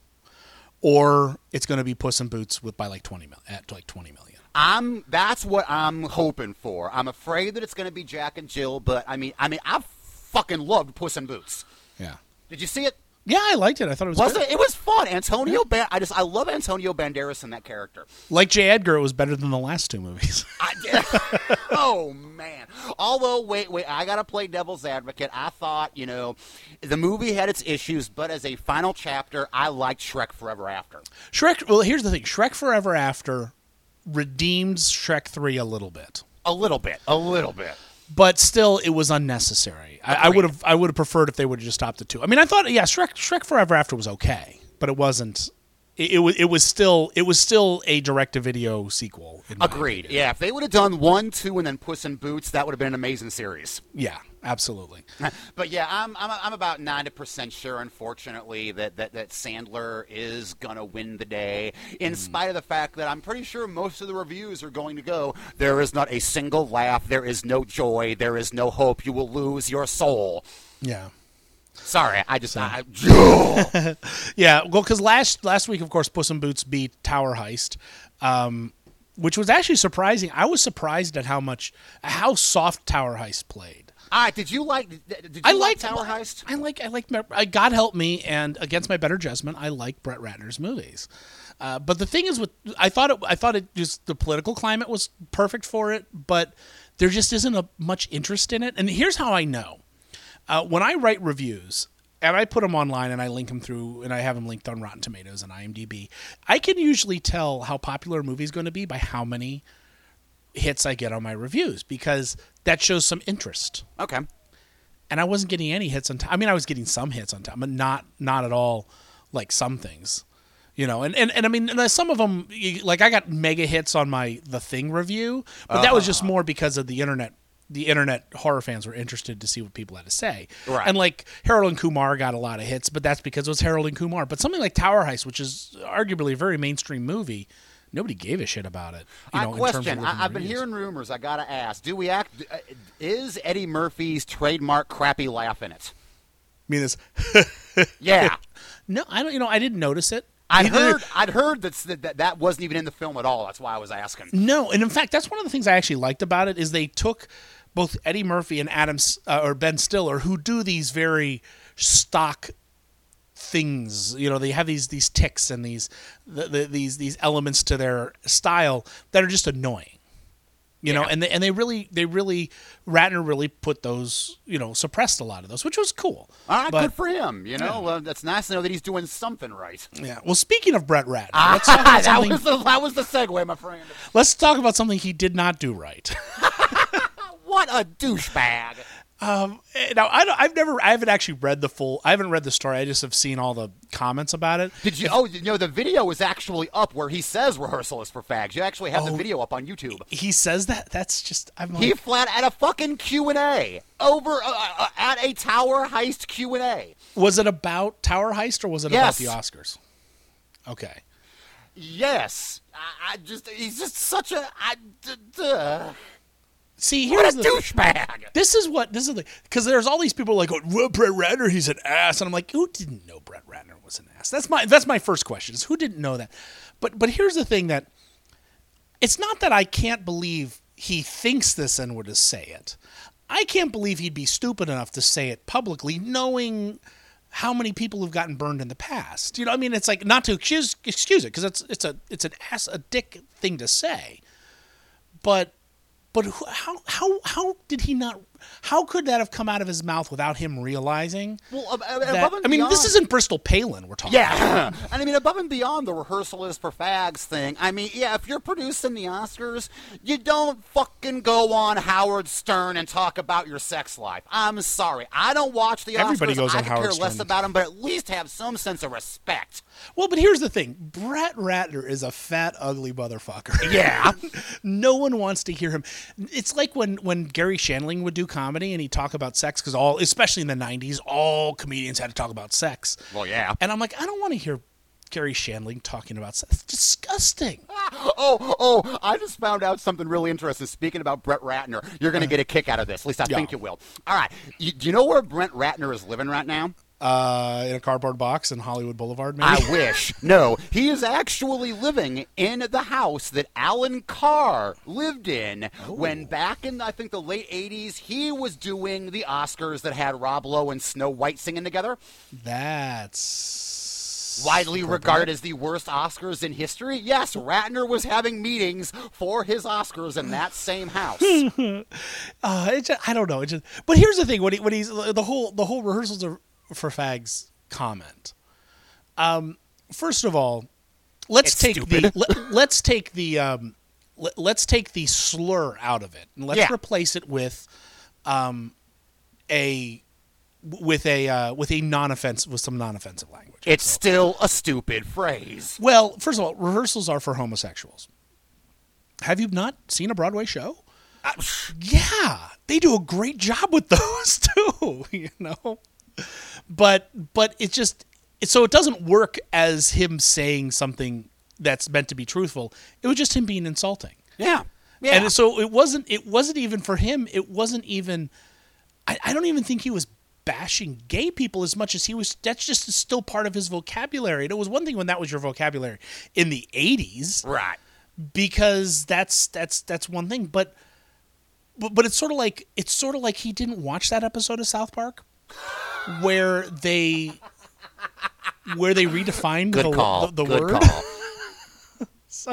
or it's going to be Puss in Boots by like 20 million. That's what I'm hoping for. I'm afraid that it's going to be Jack and Jill, but I fucking loved Puss in Boots. Yeah. Did you see it? Yeah, I liked it. I thought it was good. It was fun. I love Antonio Banderas in that character. Like J. Edgar, it was better than the last two movies. Oh, man. Although, wait, I got to play devil's advocate. I thought, the movie had its issues, but as a final chapter, I liked Shrek Forever After. Well, here's the thing. Shrek Forever After redeemed Shrek 3 a little bit. A little bit. But still, it was unnecessary. I would have preferred if they would have just stopped at 2. I mean, I thought, Shrek Forever After was okay, but it wasn't. It was still a direct-to-video sequel. Agreed. Yeah, if they would have done 1, 2, and then Puss in Boots, that would have been an amazing series. Yeah, absolutely. But yeah, I'm about 90% sure, unfortunately, that Sandler is gonna win the day. In spite of the fact that I'm pretty sure most of the reviews are going to go, there is not a single laugh, there is no joy, there is no hope. You will lose your soul. Yeah. Sorry, yeah, well, because last week, of course, Puss in Boots beat Tower Heist, which was actually surprising. I was surprised at how soft Tower Heist played. Did you like Tower Heist? I like God Help Me, and against my better judgment, I like Brett Ratner's movies. But the thing is, I thought it just the political climate was perfect for it, but there just isn't much interest in it. And here's how I know. When I write reviews, and I put them online and I link them through, and I have them linked on Rotten Tomatoes and IMDb, I can usually tell how popular a movie is going to be by how many hits I get on my reviews, because that shows some interest. Okay. And I wasn't getting any hits on time. I mean, I was getting some hits on time, but not at all like some things. And I mean, some of them, like I got mega hits on my The Thing review, but that was just more because of the internet. The internet horror fans were interested to see what people had to say. Right. And like Harold and Kumar got a lot of hits, but that's because it was Harold and Kumar. But something like Tower Heist, which is arguably a very mainstream movie, nobody gave a shit about it. Question. I've been hearing rumors. I got to ask. Is Eddie Murphy's trademark crappy laugh in it? I mean, this. Yeah. No, I don't. I didn't notice it. I'd heard that wasn't even in the film at all. That's why I was asking. No, and in fact, that's one of the things I actually liked about it is they took both Eddie Murphy and or Ben Stiller, who do these very stock things. They have these tics and these elements to their style that are just annoying. And they really Ratner really put those, suppressed a lot of those, which was cool. All right, good for him. That's nice to know that he's doing something right. Yeah. Well, speaking of Brett Ratner, let's talk about something. That was the segue, my friend. Let's talk about something he did not do right. What a douchebag. Now I haven't actually read I haven't read the story. I just have seen all the comments about it. Did you? The video is actually up where he says rehearsal is for fags. You actually have the video up on YouTube. He says that. That's just. He flat at a fucking Q&A over at a Tower Heist Q&A. Was it about Tower Heist or was it about the Oscars? Okay. Yes. he's just such a. See, what here's a the douchebag. This is because there's all these people like, oh, well, Brett Ratner, he's an ass, and I'm like, who didn't know Brett Ratner was an ass? That's my first question is who didn't know that? But here's the thing that it's not that I can't believe he thinks this and would say it. I can't believe he'd be stupid enough to say it publicly, knowing how many people have gotten burned in the past. You know, I mean, it's like not to excuse it because it's a dick thing to say, but how did he not? How could that have come out of his mouth without him realizing? Well, that, I mean, this isn't Bristol Palin we're talking about. Yeah, and I mean, above and beyond the rehearsal is for fags thing. I mean, yeah, if you're producing the Oscars, you don't fucking go on Howard Stern and talk about your sex life. I'm sorry, I don't watch the Oscars. Everybody goes on I Howard care Stern. less about them, but at least have some sense of respect. Well, but here's the thing: Brett Ratner is a fat, ugly motherfucker. Yeah, no one wants to hear him. It's like when Gary Shandling would do comedy and he'd talk about sex because especially in the 90s, all comedians had to talk about sex. Well, yeah. And I'm like, I don't want to hear Gary Shandling talking about sex. It's disgusting. Oh, I just found out something really interesting. Speaking about Brett Ratner, you're going to get a kick out of this. At least I think you will. All right. Do you know where Brett Ratner is living right now? In a cardboard box in Hollywood Boulevard, maybe? I wish. No, he is actually living in the house that Alan Carr lived in when back in, I think, the late 80s, he was doing the Oscars that had Rob Lowe and Snow White singing together. That's widely regarded as the worst Oscars in history. Yes, Ratner was having meetings for his Oscars in that same house. I don't know. But here's the thing: when he's the whole rehearsals for fags comment. First of all, let's take the slur out of it and let's replace it with some non-offensive language. It's still a stupid phrase. Well, first of all, rehearsals are for homosexuals. Have you not seen a Broadway show? Yeah, they do a great job with those too. You know. But it doesn't work as him saying something that's meant to be truthful. It was just him being insulting. Yeah. And so it wasn't even for him. It wasn't even. I don't even think he was bashing gay people as much as he was. That's just still part of his vocabulary. And it was one thing when that was your vocabulary in the 80s, right? Because that's one thing. But it's sort of like he didn't watch that episode of South Park. Where they redefined the word. So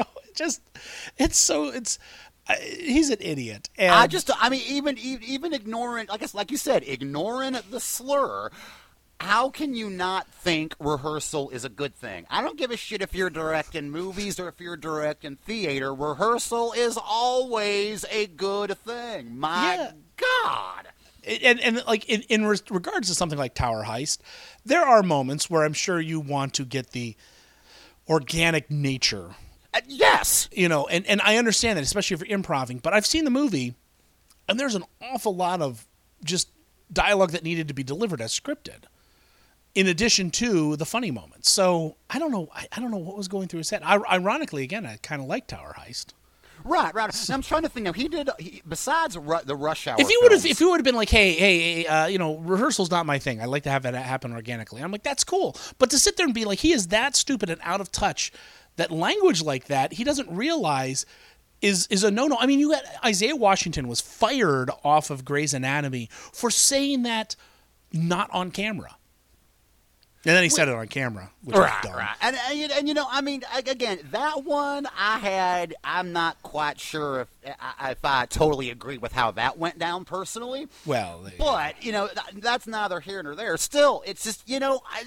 he's an idiot. And even ignoring, like you said, ignoring the slur. How can you not think rehearsal is a good thing? I don't give a shit if you're directing movies or if you're directing theater. Rehearsal is always a good thing. My God. And like in regards to something like Tower Heist, there are moments where I'm sure you want to get the organic nature. Yes. You know, and I understand that, especially if you're improving. But I've seen the movie, and there's an awful lot of just dialogue that needed to be delivered as scripted, in addition to the funny moments. So I don't know what was going through his head. Ironically, again, I kind of like Tower Heist. Right. And I'm trying to think now. Besides the Rush Hour. If you would have been like, hey, rehearsal's not my thing. I like to have that happen organically. I'm like, that's cool. But to sit there and be like, he is that stupid and out of touch, that language like that, he doesn't realize is a no-no. I mean, you got Isaiah Washington was fired off of Grey's Anatomy for saying that not on camera. And then he said it on camera, which was dumb. Right. And I mean, again, that one I'm not quite sure if I totally agree with how that went down personally. Well, but that's neither here nor there. Still, it's just it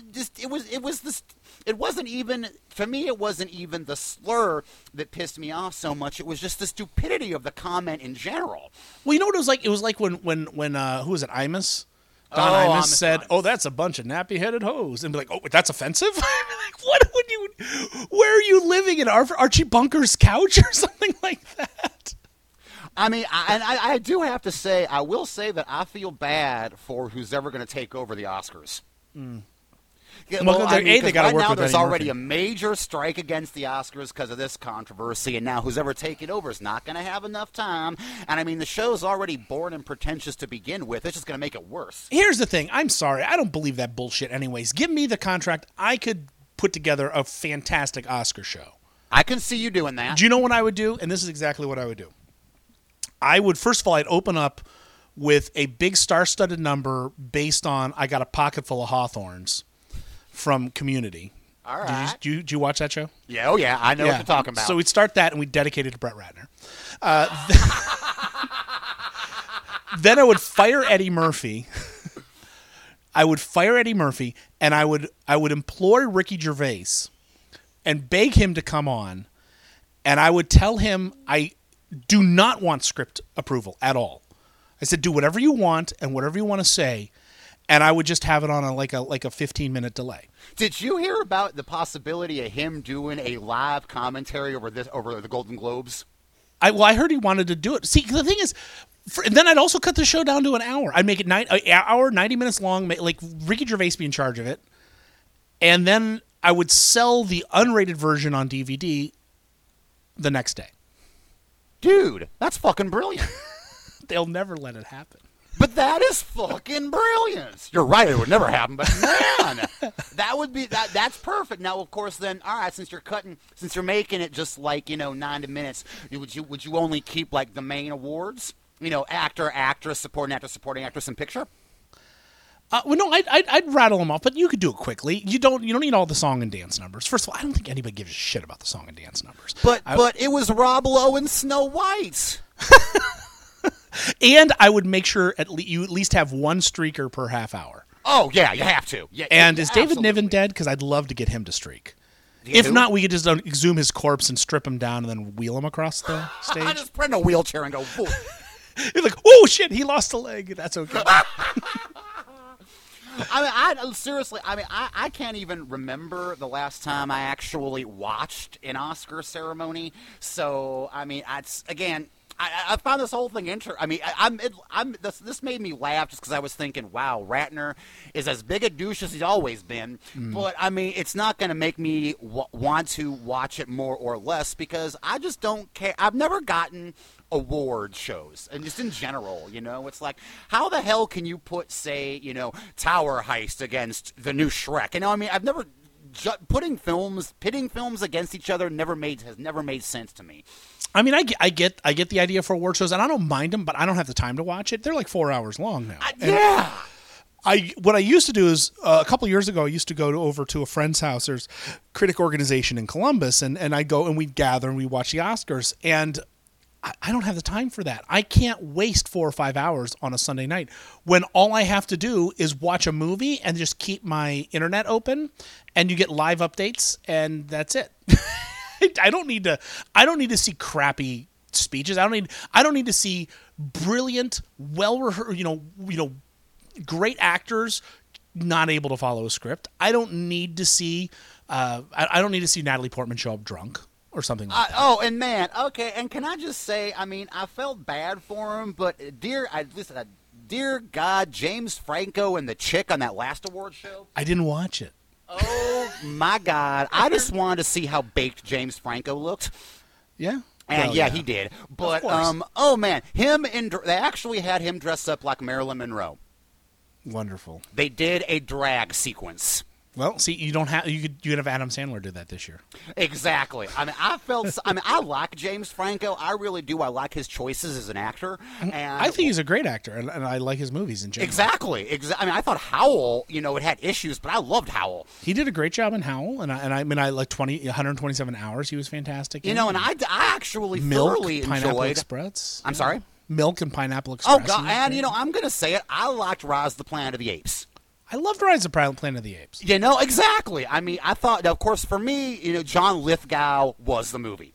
wasn't even for me. It wasn't even the slur that pissed me off so much. It was just the stupidity of the comment in general. Well, you know what it was like? It was like when who was it? Imus. Don Imus said, "Oh, that's a bunch of nappy-headed hoes," and be like, "Oh, that's offensive." Like, what would you? Where are you living in Archie Bunker's couch or something like that? I mean, I do have to say, I will say that I feel bad for who's ever going to take over the Oscars. Yeah, Well, I mean, they got to right work now with there's Eddie already Murphy. a major strike against the Oscars because of this controversy, and now who's ever taking over is not going to have enough time. And I mean, the show's already boring and pretentious to begin with. It's just going to make it worse. Here's the thing. I'm sorry. I don't believe that bullshit anyways. Give me the contract. I could put together a fantastic Oscar show. I can see you doing that. Do you know what I would do? And this is exactly what I would do. I would, first of all, I'd open up with a big star-studded number based on I Got a Pocket Full of Hawthorns from Community. All right. Did you watch that show? Yeah, oh yeah, I know what you're talking about. So we'd start that and we'd dedicate it to Brett Ratner. Then I would fire Eddie Murphy. And I would implore Ricky Gervais and beg him to come on, and I would tell him I do not want script approval at all. I said, do whatever you want and whatever you want to say, and I would just have it on a 15-minute delay. Did you hear about the possibility of him doing a live commentary over the Golden Globes? I heard he wanted to do it. See, the thing is, then I'd also cut the show down to an hour. I'd make it an hour, 90 minutes long, like Ricky Gervais be in charge of it, and then I would sell the unrated version on DVD the next day. Dude, that's fucking brilliant. They'll never let it happen. But that is fucking brilliant. You're right, it would never happen, but man, that's perfect. Now, of course, then, all right, since you're making it just like, 90 minutes, would you only keep like the main awards? Actor, actress, supporting actress, and picture? Well, no, I'd rattle them off, but you could do it quickly. You don't need all the song and dance numbers. First of all, I don't think anybody gives a shit about the song and dance numbers. But it was Rob Lowe and Snow White. And I would make sure you at least have one streaker per half hour. Oh yeah, you have to. Yeah. And is David Niven dead? Because I'd love to get him to streak. If not, we could just exhume his corpse and strip him down and then wheel him across the stage. I just put in a wheelchair and go. You're like, oh shit, he lost a leg. That's okay. Seriously, I can't even remember the last time I actually watched an Oscar ceremony. So, I found this whole thing interesting. This made me laugh just because I was thinking, wow, Ratner is as big a douche as he's always been. But, it's not going to make me want to watch it more or less because I just don't care. I've never gotten award shows, and just in general, it's like, how the hell can you put, say, Tower Heist against the new Shrek? I've never pitting films against each other has never made sense to me. I get the idea for award shows, and I don't mind them, but I don't have the time to watch it. They're like 4 hours long now. Yeah. What I used to do is a couple of years ago, I used to go over to a friend's house. There's a critic organization in Columbus, and I'd go and we'd gather and we'd watch the Oscars, and I don't have the time for that. I can't waste 4 or 5 hours on a Sunday night when all I have to do is watch a movie and just keep my internet open, and you get live updates, and that's it. I don't need to see crappy speeches. I don't need to see brilliant, well-rehearsed, great actors not able to follow a script. I don't need to see Natalie Portman show up drunk or something like that. And man, okay, and can I just say, I felt bad for him, but dear God, James Franco and the chick on that last award show. I didn't watch it. Oh my God! I just wanted to see how baked James Franco looked. Yeah. And he did. But oh man, they actually had him dressed up like Marilyn Monroe. Wonderful. They did a drag sequence. Well, see, you could have Adam Sandler do that this year. Exactly. I like James Franco. I really do. I like his choices as an actor. And I think he's a great actor, and I like his movies in general. Exactly. I thought Howl, it had issues, but I loved Howl. He did a great job in Howl, and I like 127 Hours. He was fantastic. And I actually Milk, thoroughly Pineapple enjoyed. Express. I'm sorry. Milk and Pineapple Express. Oh God! And I'm going to say it. I liked Rise of the Planet of the Apes. I loved Rise of the Planet of the Apes. Exactly. I thought, of course, for me, John Lithgow was the movie.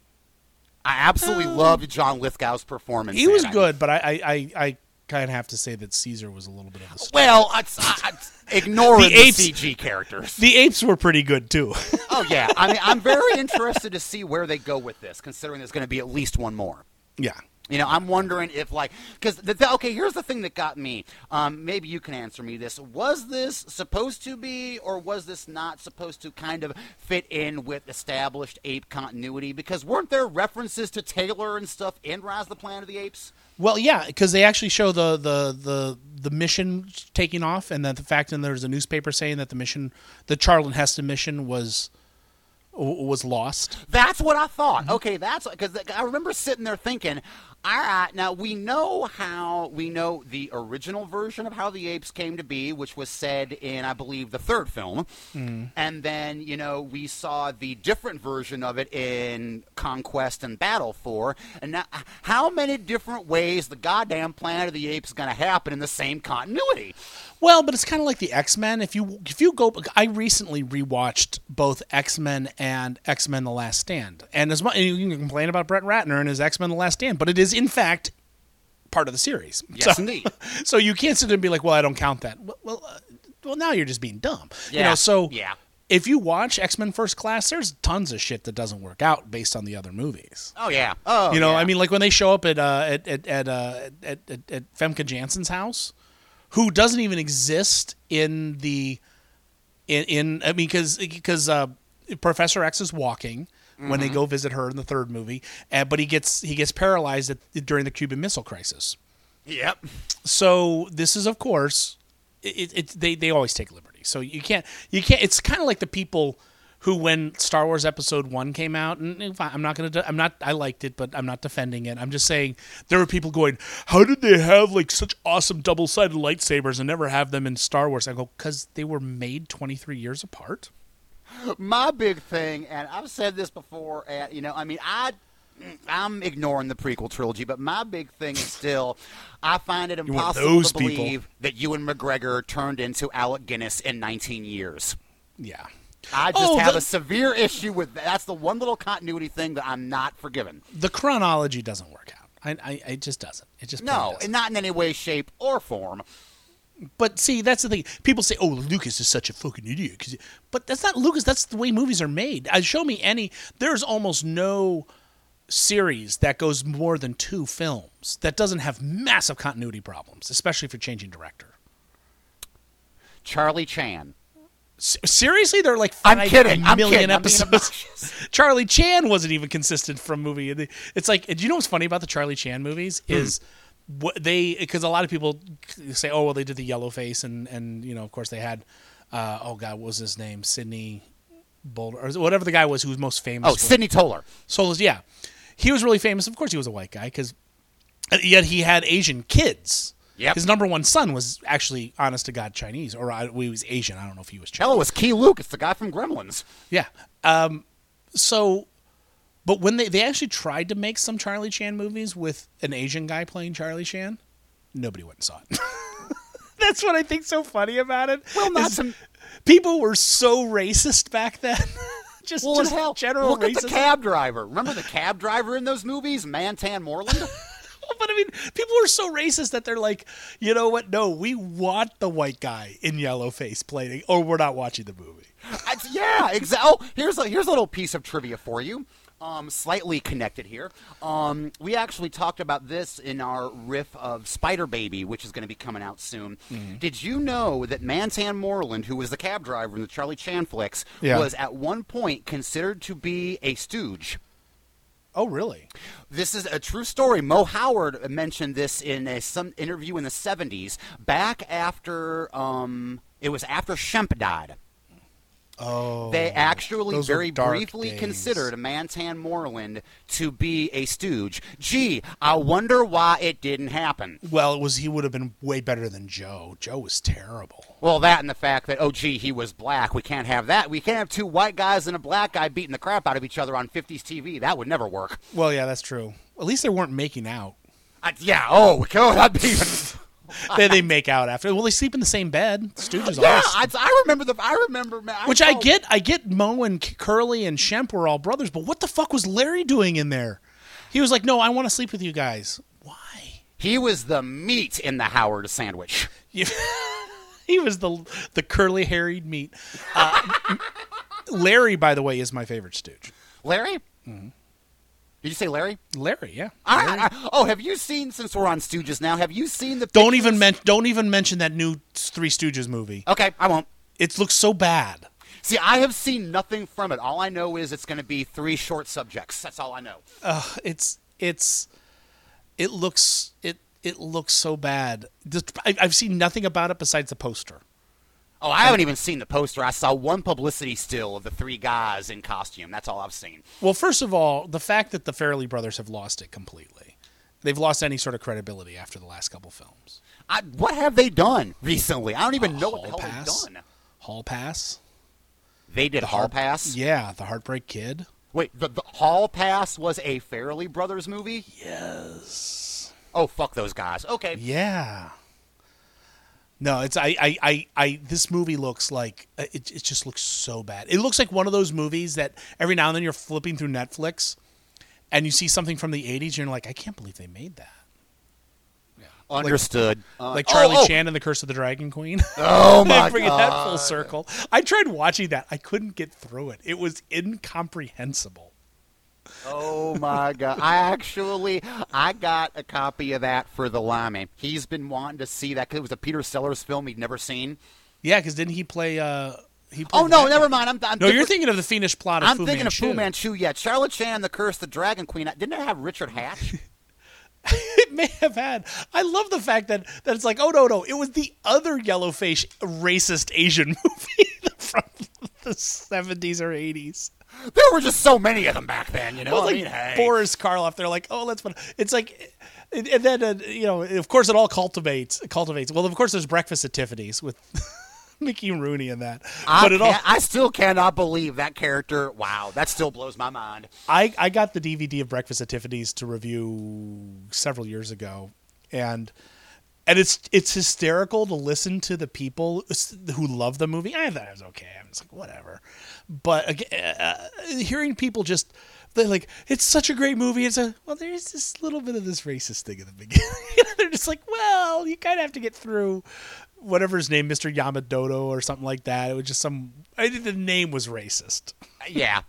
I absolutely loved John Lithgow's performance. He was good, but I kind of have to say that Caesar was a little bit of a star. Well, ignoring the CG characters. The apes were pretty good, too. Oh, yeah. I'm very interested to see where they go with this, considering there's going to be at least one more. Yeah. You know, I'm wondering if, like, because, okay, here's the thing that got me. Maybe you can answer me this. Was this supposed to be, or was this not supposed to kind of fit in with established ape continuity? Because weren't there references to Taylor and stuff in Rise of the Planet of the Apes? Well, yeah, because they actually show the mission taking off, and that the fact that there's a newspaper saying that the Charlton Heston mission was lost. That's what I thought. Okay, that's because I remember sitting there thinking, all right, now we know the original version of how the apes came to be, which was said in, I believe, the third film. And then, you know, we saw the different version of it in Conquest and Battle for. And now, how many different ways the goddamn Planet of the Apes is going to happen in the same continuity? Well, but it's kind of like the X-Men. If you go, I recently rewatched both X-Men and X-Men: The Last Stand, and as much you can complain about Brett Ratner and his X-Men: The Last Stand, but it is in fact part of the series. Yes, indeed. So you can't sit there and be like, "Well, I don't count that." Well, now you're just being dumb. Yeah. You know, so yeah. If you watch X-Men First Class, there's tons of shit that doesn't work out based on the other movies. Oh yeah. Oh, you know, yeah. I mean, like when they show up at Femke Jansen's house, who doesn't even exist in the I mean, because Professor X is walking when they go visit her in the third movie, but he gets paralyzed during the Cuban Missile Crisis. Yep. So this is, of course, they always take liberties. So you can't. It's kind of like the people who, when Star Wars Episode 1 came out, and I liked it, but I'm not defending it. I'm just saying there were people going, how did they have like such awesome double-sided lightsabers and never have them in Star Wars? I go, because they were made 23 years apart. My big thing, and I've said this before, you know, I mean, I'm ignoring the prequel trilogy, but my big thing is still, I find it impossible to believe that Ewan McGregor turned into Alec Guinness in 19 years. Yeah. I just have a severe issue with that. That's the one little continuity thing that I'm not forgiving. The chronology doesn't work out. It just doesn't. It just doesn't. And not in any way, shape, or form. But see, that's the thing. People say, "Oh, Lucas is such a fucking idiot," but that's not Lucas. That's the way movies are made. Show me any. There's almost no series that goes more than 2 films that doesn't have massive continuity problems, especially if you're changing director. Charlie Chan. Seriously, they're like 5 million episodes. Charlie Chan wasn't even consistent from movie. It's like, do you know what's funny about the Charlie Chan movies is because a lot of people say, oh well, they did the yellow face and you know, of course they had what was his name, Sidney Boulder or whatever the guy was who was most famous. Oh, Sidney Toller. Yeah, he was really famous. Of course, he was a white guy yet he had Asian kids. Yep. His number one son was actually, honest to God, Chinese, or he was Asian. I don't know if he was Chinese. Hell, it was Key Luke. It's the guy from Gremlins. Yeah. But when they actually tried to make some Charlie Chan movies with an Asian guy playing Charlie Chan, nobody went and saw it. That's what I think's so funny about it. Well, people were so racist back then. just general look racism. At the cab driver. Remember the cab driver in those movies, Mantan Moreland? But I mean, people are so racist that they're like, you know what? No, we want the white guy in yellow face playing, or we're not watching the movie. Yeah, exactly. Oh, here's a little piece of trivia for you. Slightly connected here. We actually talked about this in our riff of Spider Baby, which is going to be coming out soon. Mm-hmm. Did you know that Mantan Moreland, who was the cab driver in the Charlie Chan flicks, was at one point considered to be a stooge? Oh, really? This is a true story. Mo Howard mentioned this in some interview in the 70s, back after it was after Shemp died. Oh, they actually very briefly days. considered Mantan Moreland to be a stooge. Gee, I wonder why it didn't happen. Well, he would have been way better than Joe. Joe was terrible. Well, that and the fact that, he was black. We can't have that. We can't have 2 white guys and a black guy beating the crap out of each other on 50s TV. That would never work. Well, yeah, that's true. At least they weren't making out. That'd be even... they make out after. Well, they sleep in the same bed. Stooges. Yeah, I remember. Which I get. Mo and Curly and Shemp were all brothers, but what the fuck was Larry doing in there? He was like, "No, I want to sleep with you guys." Why? He was the meat in the Howard sandwich. He was the curly haired meat. Larry, by the way, is my favorite stooge. Larry? Mm-hmm. Did you say Larry? Larry, yeah. Oh, have you seen, since we're on Stooges now, have you seen the Don't pictures? even mention that new Three Stooges movie. Okay, I won't. It looks so bad. See, I have seen nothing from it. All I know is it's going to be 3 short subjects. That's all I know. It looks so bad. I've seen nothing about it besides the poster. Oh, I haven't even seen the poster. I saw one publicity still of the 3 guys in costume. That's all I've seen. Well, first of all, the fact that the Farrelly brothers have lost it completely. They've lost any sort of credibility after the last couple films. What have they done recently? I don't even know what the hell they've done. Hall Pass. They did Hall Pass? Yeah, The Heartbreak Kid. Wait, the Hall Pass was a Farrelly brothers movie? Yes. Oh, fuck those guys. Okay. Yeah. No, it's this movie looks like it just looks so bad. It looks like one of those movies that every now and then you're flipping through Netflix and you see something from the 80s and you're like, I can't believe they made that. Yeah. Understood. Like Charlie Chan and the Curse of the Dragon Queen. Oh my Bringing God. that full circle. I tried watching that. I couldn't get through it. It was incomprehensible. Oh my God. I got a copy of that for the Limey. He's been wanting to see that because it was a Peter Sellers film he'd never seen. Yeah, because didn't he play... Oh, no, never mind. No, you're thinking of the fiendish plot of Fu Manchu. I'm thinking of Fu Manchu, yeah. Charlie Chan and the Curse of the Dragon Queen. Didn't it have Richard Hatch? It may have had. I love the fact that it's like, oh, no. It was the other yellowface racist Asian movie from the 70s or 80s. There were just so many of them back then, you know. Well, hey. Boris Karloff. They're like, oh, let's. It's like, and then of course, it all cultivates. Well, of course, there's Breakfast at Tiffany's with Mickey Rooney in that. I still cannot believe that character. Wow, that still blows my mind. I got the DVD of Breakfast at Tiffany's to review several years ago, and it's hysterical to listen to the people who love the movie. I thought it was okay. I was like, whatever. But hearing people they're like, it's such a great movie. It's there's this little bit of this racist thing in the beginning. They're just like, well, you kind of have to get through whatever his name, Mr. Yamadodo or something like that. It was just I think the name was racist. Yeah.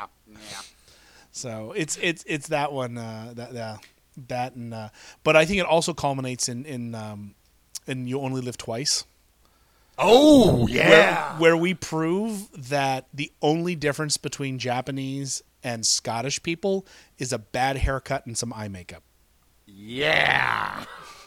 So it's that one. That and but I think it also culminates in You Only Live Twice. Oh yeah, where we prove that the only difference between Japanese and Scottish people is a bad haircut and some eye makeup. Yeah.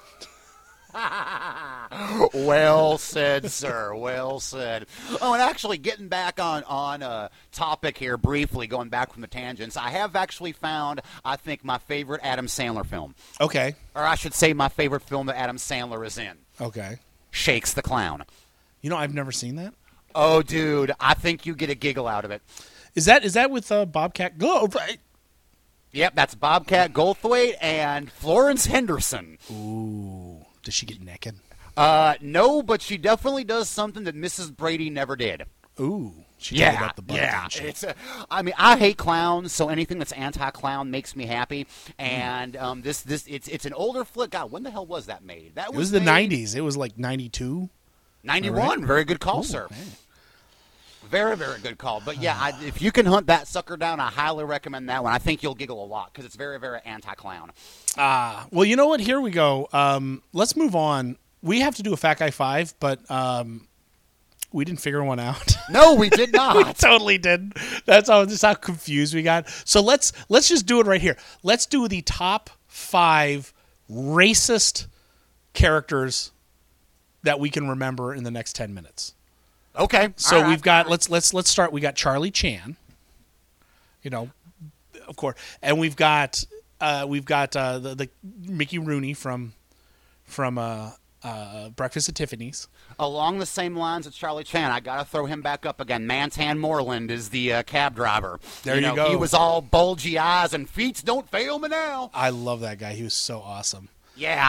Well said, sir. Well said. Oh, and actually, getting back on topic here briefly, going back from the tangents, I have actually found, I think, my favorite Adam Sandler film. Okay. Or I should say my favorite film that Adam Sandler is in. Okay. Shakes the Clown. You know, I've never seen that. Oh, dude, I think you get a giggle out of it. Is that with Bobcat Goldthwait? Yep, that's Bobcat Goldthwait and Florence Henderson. Ooh. Does she get naked? No, but she definitely does something that Mrs. Brady never did. Ooh. She up the butt, yeah. Didn't she? I hate clowns, so anything that's anti-clown makes me happy. And it's an older flick. God, when the hell was that made? It was the 90s. It was like 92. 91. Right. Very good call, sir. Man. Very, very good call. But yeah, if you can hunt that sucker down, I highly recommend that one. I think you'll giggle a lot because it's very, very anti-clown. Well, you know what? Here we go. Let's move on. We have to do a Fat Guy 5, but we didn't figure one out. No, we did not. We totally did. That's how confused we got. So let's just do it right here. Let's do the top 5 racist characters that we can remember in the next 10 minutes. Okay. So we've got let's start. We got Charlie Chan. You know, of course, and we've got the Mickey Rooney from Breakfast at Tiffany's. Along the same lines as Charlie Chan, I got to throw him back up again. Mantan Moreland is the cab driver. There you go. He was all bulgy eyes and feet don't fail me now. I love that guy. He was so awesome. Yeah.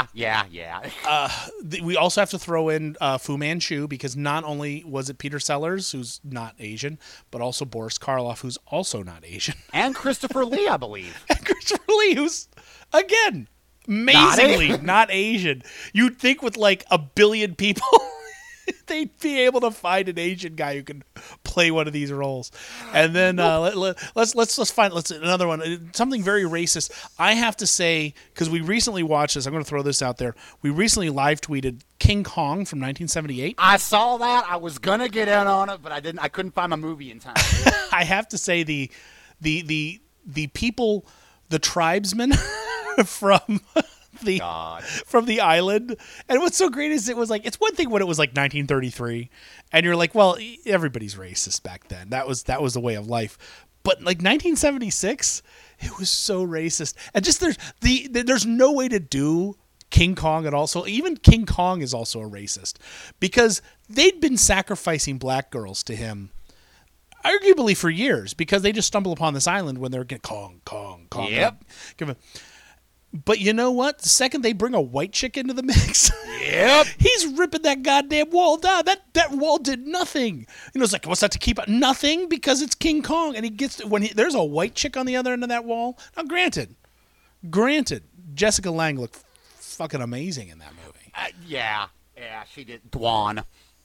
We also have to throw in Fu Manchu because not only was it Peter Sellers, who's not Asian, but also Boris Karloff, who's also not Asian. And Christopher Lee, I believe. And Christopher Lee, who's, again, amazingly not Asian. You'd think with like a billion people they'd be able to find an Asian guy who can play one of these roles. And then let's find another one. Something very racist. I have to say, because we recently watched this. I'm going to throw this out there. We recently live tweeted King Kong from 1978. I saw that. I was gonna get in on it, but I didn't. I couldn't find my movie in time. I have to say the people, the tribesmen from the island. And what's so great is it was like, it's one thing when it was like 1933 and you're like, well, everybody's racist back then. That was the way of life. But like 1976, it was so racist. And just there's no way to do King Kong at all. So even King Kong is also a racist because they'd been sacrificing black girls to him arguably for years because they just stumble upon this island when they're getting Kong. Yep. But you know what? The second they bring a white chick into the mix, yep, he's ripping that goddamn wall down. That wall did nothing. You know, it's like, what's that to keep out? Nothing, because it's King Kong, and he gets there's a white chick on the other end of that wall. Now, granted, Jessica Lange looked fucking amazing in that movie. Yeah, she did. Dwan.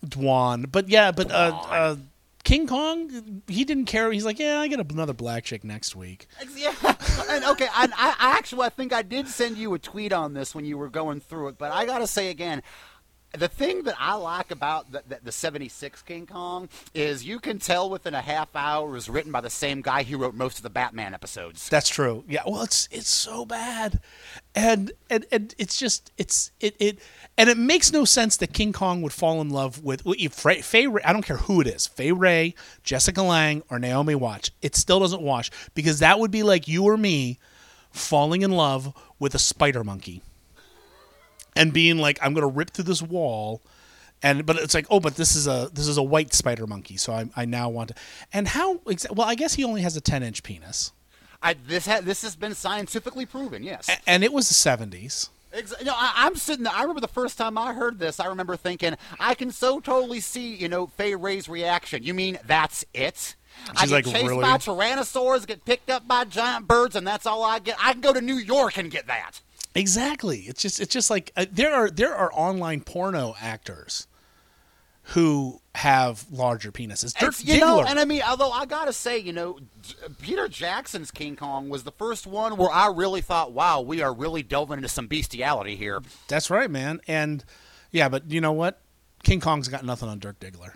But King Kong, he didn't care. He's like, yeah, I get another black chick next week. Yeah, and okay, I think I did send you a tweet on this when you were going through it, but I gotta say again, the thing that I like about the 76 King Kong is you can tell within a half hour it was written by the same guy who wrote most of the Batman episodes. That's true. Yeah, well, it's so bad, and it's just and it makes no sense that King Kong would fall in love with Fay Ray. I don't care who it is, Fay Ray, Jessica Lange, or Naomi Watts. It still doesn't wash because that would be like you or me falling in love with a spider monkey. And being like, I'm going to rip through this wall, but it's like, oh, but this is a white spider monkey, so I now want to. And how? Well, I guess he only has a 10-inch penis. This has been scientifically proven, yes. And it was the 70s. I'm sitting there. I remember the first time I heard this. I remember thinking, I can so totally see, Fay Ray's reaction. You mean that's it? I get chased by tyrannosaurs, get picked up by giant birds, and that's all I get. I can go to New York and get that. Exactly. It's just like there are online porno actors who have larger penises. And I mean, although I gotta say, Peter Jackson's King Kong was the first one where I really thought, wow, we are really delving into some bestiality here. That's right, man. And yeah, but you know what? King Kong's got nothing on Dirk Diggler.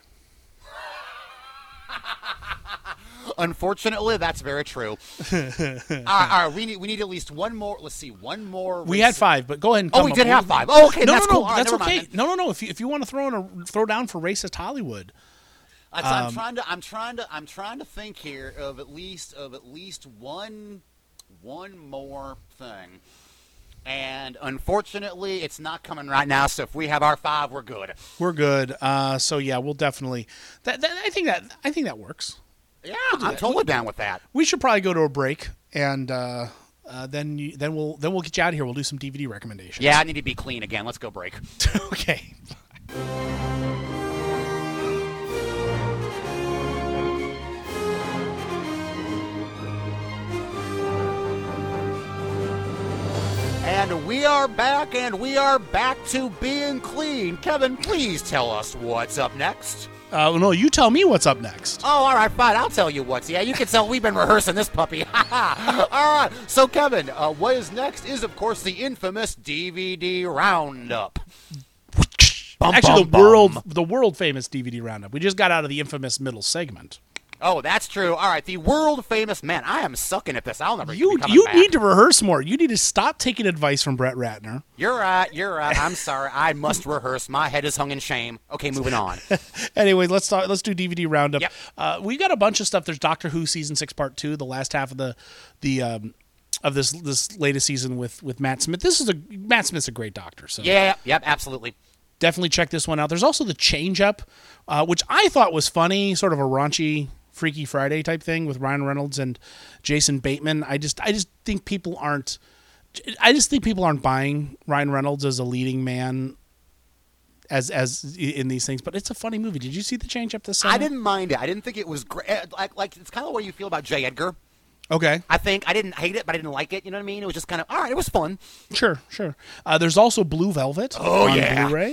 Unfortunately, that's very true. All right, we need at least one more. Let's see, one more. We had 5, but go ahead and we did have 5. Oh, okay, that's cool. That's okay. No. If you want to throw down for racist Hollywood, I'm trying to think here of at least one more thing. And unfortunately, it's not coming right now. So if we have our 5, we're good. We're good. So yeah, we'll definitely. I think that works. Yeah, I'm totally down with that. We should probably go to a break, and then we'll get you out of here. We'll do some DVD recommendations. Yeah, I need to be clean again. Let's go break. Okay. And we are back to being clean. Kevin, please tell us what's up next. No, you tell me what's up next. Oh, all right, fine. I'll tell you what's. Yeah, you can tell we've been rehearsing this puppy. All right. So, Kevin, what is next is, of course, the infamous DVD Roundup. Actually, the world famous DVD Roundup. We just got out of the infamous middle segment. Oh, that's true. All right, the world famous man. I am sucking at this. I'll never. You need to rehearse more. You need to stop taking advice from Brett Ratner. You're right. I'm sorry. I must rehearse. My head is hung in shame. Okay, moving on. Anyway, let's do DVD Roundup. Yep. We got a bunch of stuff. There's Doctor Who season 6 part 2. The last half of of this latest season with Matt Smith. Matt Smith's a great doctor. So yep, absolutely. Definitely check this one out. There's also the Change Up, which I thought was funny, sort of a raunchy Freaky Friday type thing with Ryan Reynolds and Jason Bateman. I just think people aren't buying Ryan Reynolds as a leading man as in these things. But it's a funny movie. Did you see the Change Up this summer? I didn't mind it. I didn't think it was great. Like it's kind of what you feel about J. Edgar. Okay. I didn't hate it, but I didn't like it. You know what I mean? It was just kind of all right. It was fun. Sure. There's also Blue Velvet on Blu-ray.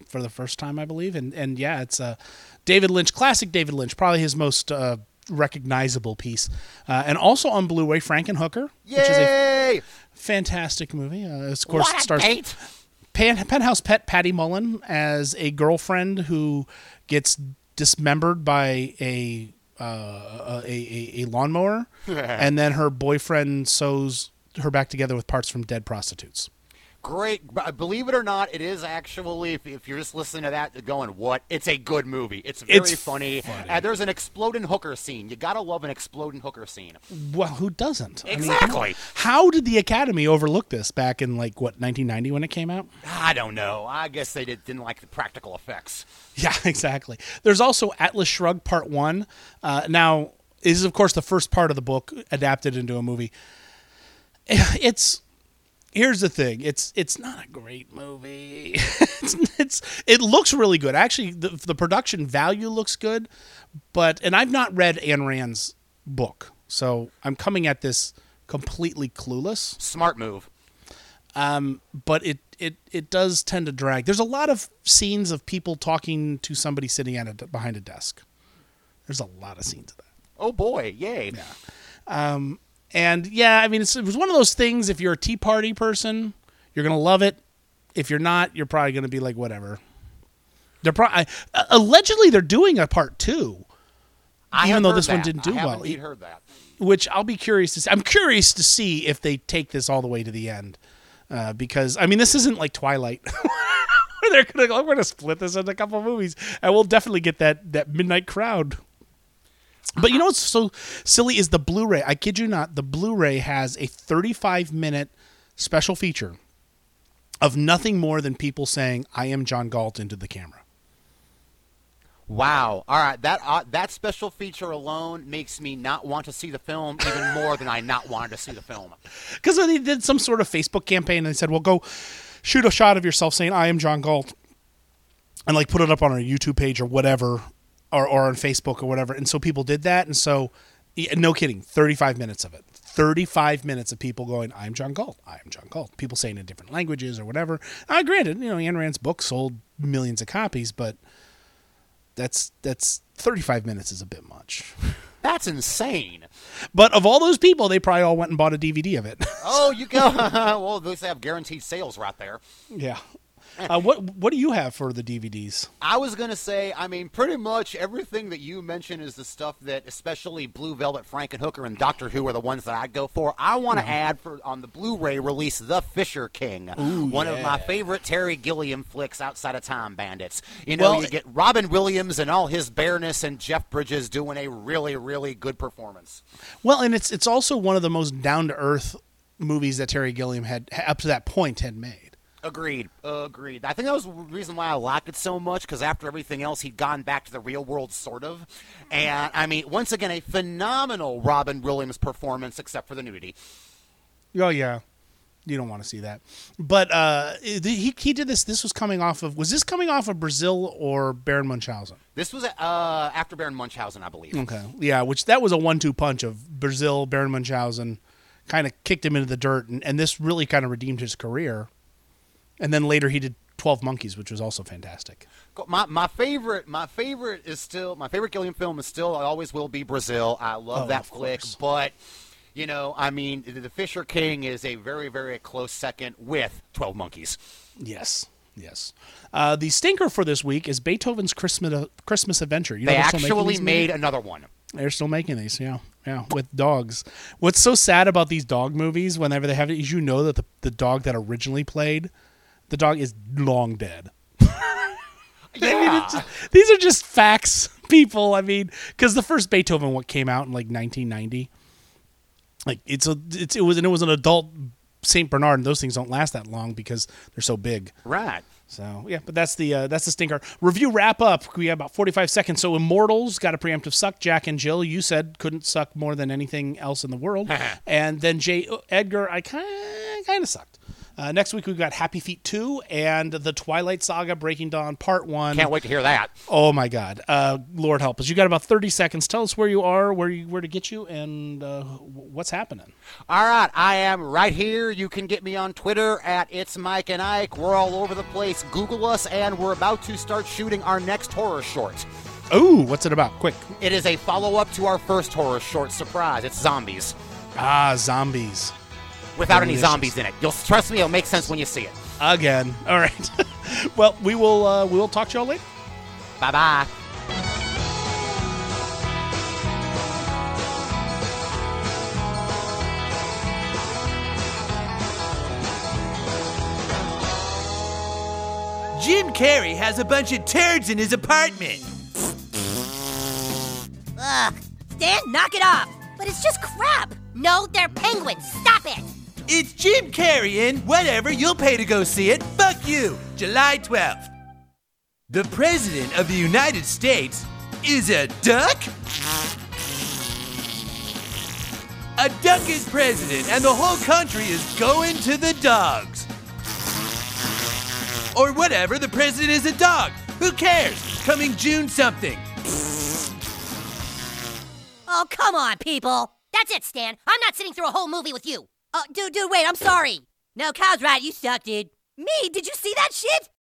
for the first time, I believe. And yeah, it's David Lynch, classic David Lynch, probably his most recognizable piece. And also on Blu-ray, Frankenhooker, which is a fantastic movie. Of course, it stars Penthouse pet Patty Mullen as a girlfriend who gets dismembered by a lawnmower, and then her boyfriend sews her back together with parts from dead prostitutes. Great. Believe it or not, it is actually, if you're just listening to that going, what? It's a good movie. It's very funny. There's an exploding hooker scene. You gotta love an exploding hooker scene. Well, who doesn't? Exactly. I mean, how did the Academy overlook this back in, 1990 when it came out? I don't know. I guess they didn't like the practical effects. Yeah, exactly. There's also Atlas Shrugged Part 1. Now, this is, of course, the first part of the book adapted into a movie. Here's the thing. It's not a great movie. It looks really good. Actually, the production value looks good, and I've not read Ayn Rand's book, so I'm coming at this completely clueless. Smart move. But it does tend to drag. There's a lot of scenes of people talking to somebody sitting behind a desk. There's a lot of scenes of that. Oh boy, yay. Yeah. And yeah, I mean, it was one of those things. If you're a Tea Party person, you're gonna love it. If you're not, you're probably gonna be like, whatever. Allegedly they're doing a part 2, even though this one didn't do well. I haven't heard that. Which I'll be curious to see. I'm curious to see if they take this all the way to the end, because I mean, this isn't like Twilight. We're gonna split this into a couple of movies, and we'll definitely get that midnight crowd. But you know what's so silly is the Blu-ray. I kid you not, the Blu-ray has a 35-minute special feature of nothing more than people saying, "I am John Galt" into the camera. Wow. All right. That special feature alone makes me not want to see the film even more than I not wanted to see the film. Because they did some sort of Facebook campaign and they said, well, go shoot a shot of yourself saying, "I am John Galt," and put it up on our YouTube page or whatever. Or on Facebook or whatever. And so people did that. And so, no kidding, 35 minutes of it. 35 minutes of people going, "I'm John Galt. I am John Galt." People saying in different languages or whatever. Granted, Ayn Rand's book sold millions of copies, but that's 35 minutes is a bit much. That's insane. But of all those people, they probably all went and bought a DVD of it. Oh, you go. Well, those have guaranteed sales right there. Yeah. What do you have for the DVDs? I was going to say, I mean, pretty much everything that you mentioned is the stuff that, especially Blue Velvet, Frankenhooker, and Doctor Who are the ones that I'd go for. I want to add on the Blu-ray release, The Fisher King, one of my favorite Terry Gilliam flicks outside of Time Bandits. You get Robin Williams and all his bareness and Jeff Bridges doing a really, really good performance. Well, and it's also one of the most down-to-earth movies that Terry Gilliam had, up to that point, had made. Agreed. I think that was the reason why I liked it so much, because after everything else, he'd gone back to the real world, sort of. And, I mean, once again, a phenomenal Robin Williams performance, except for the nudity. Oh, yeah. You don't want to see that. But he did this. This was coming off of... Was this coming off of Brazil or Baron Munchausen? This was after Baron Munchausen, I believe. Okay. Yeah, that was a 1-2 punch of Brazil, Baron Munchausen, kind of kicked him into the dirt, and this really kind of redeemed his career. And then later he did 12 Monkeys, which was also fantastic. My favorite Gilliam film is still, always will be Brazil. I love that flick, but I mean, The Fisher King is a very, very close second with 12 Monkeys. Yes. The stinker for this week is Beethoven's Christmas Adventure. They actually made another one. They're still making these, yeah, with dogs. What's so sad about these dog movies, whenever they have it, is that the dog that originally played, the dog is long dead. Yeah. I mean, these are just facts, people. I mean, because the first Beethoven came out in 1990. It was an adult Saint Bernard, and those things don't last that long because they're so big. Right. So yeah, but that's the stinker. Review wrap up. We have about 45 seconds. So Immortals got a preemptive suck. Jack and Jill, you said couldn't suck more than anything else in the world. And then J. Edgar, I kind of sucked. Next week, we've got Happy Feet 2 and The Twilight Saga Breaking Dawn Part 1. Can't wait to hear that. Oh, my God. Lord help us. You got about 30 seconds. Tell us where you are, where to get you, and what's happening. All right, I am right here. You can get me on Twitter at It's Mike and Ike. We're all over the place. Google us, and we're about to start shooting our next horror short. Ooh, what's it about? Quick. It is a follow-up to our first horror short. Surprise, it's zombies. Zombies. Without any zombies in it. You'll trust me, it'll make sense when you see it. Again. All right. Well, we will talk to y'all later. Bye-bye. Jim Carrey has a bunch of turds in his apartment. Ugh. Stan, knock it off. But it's just crap. No, they're penguins. Stop it. It's Jim Carrey in whatever, you'll pay to go see it. Fuck you. July 12th. The President of the United States is a duck? A duck is president and the whole country is going to the dogs. Or whatever, the president is a dog. Who cares? Coming June something. Oh, come on, people. That's it, Stan. I'm not sitting through a whole movie with you. Dude, wait, I'm sorry. No, Kyle's right. You suck, dude. Me? Did you see that shit?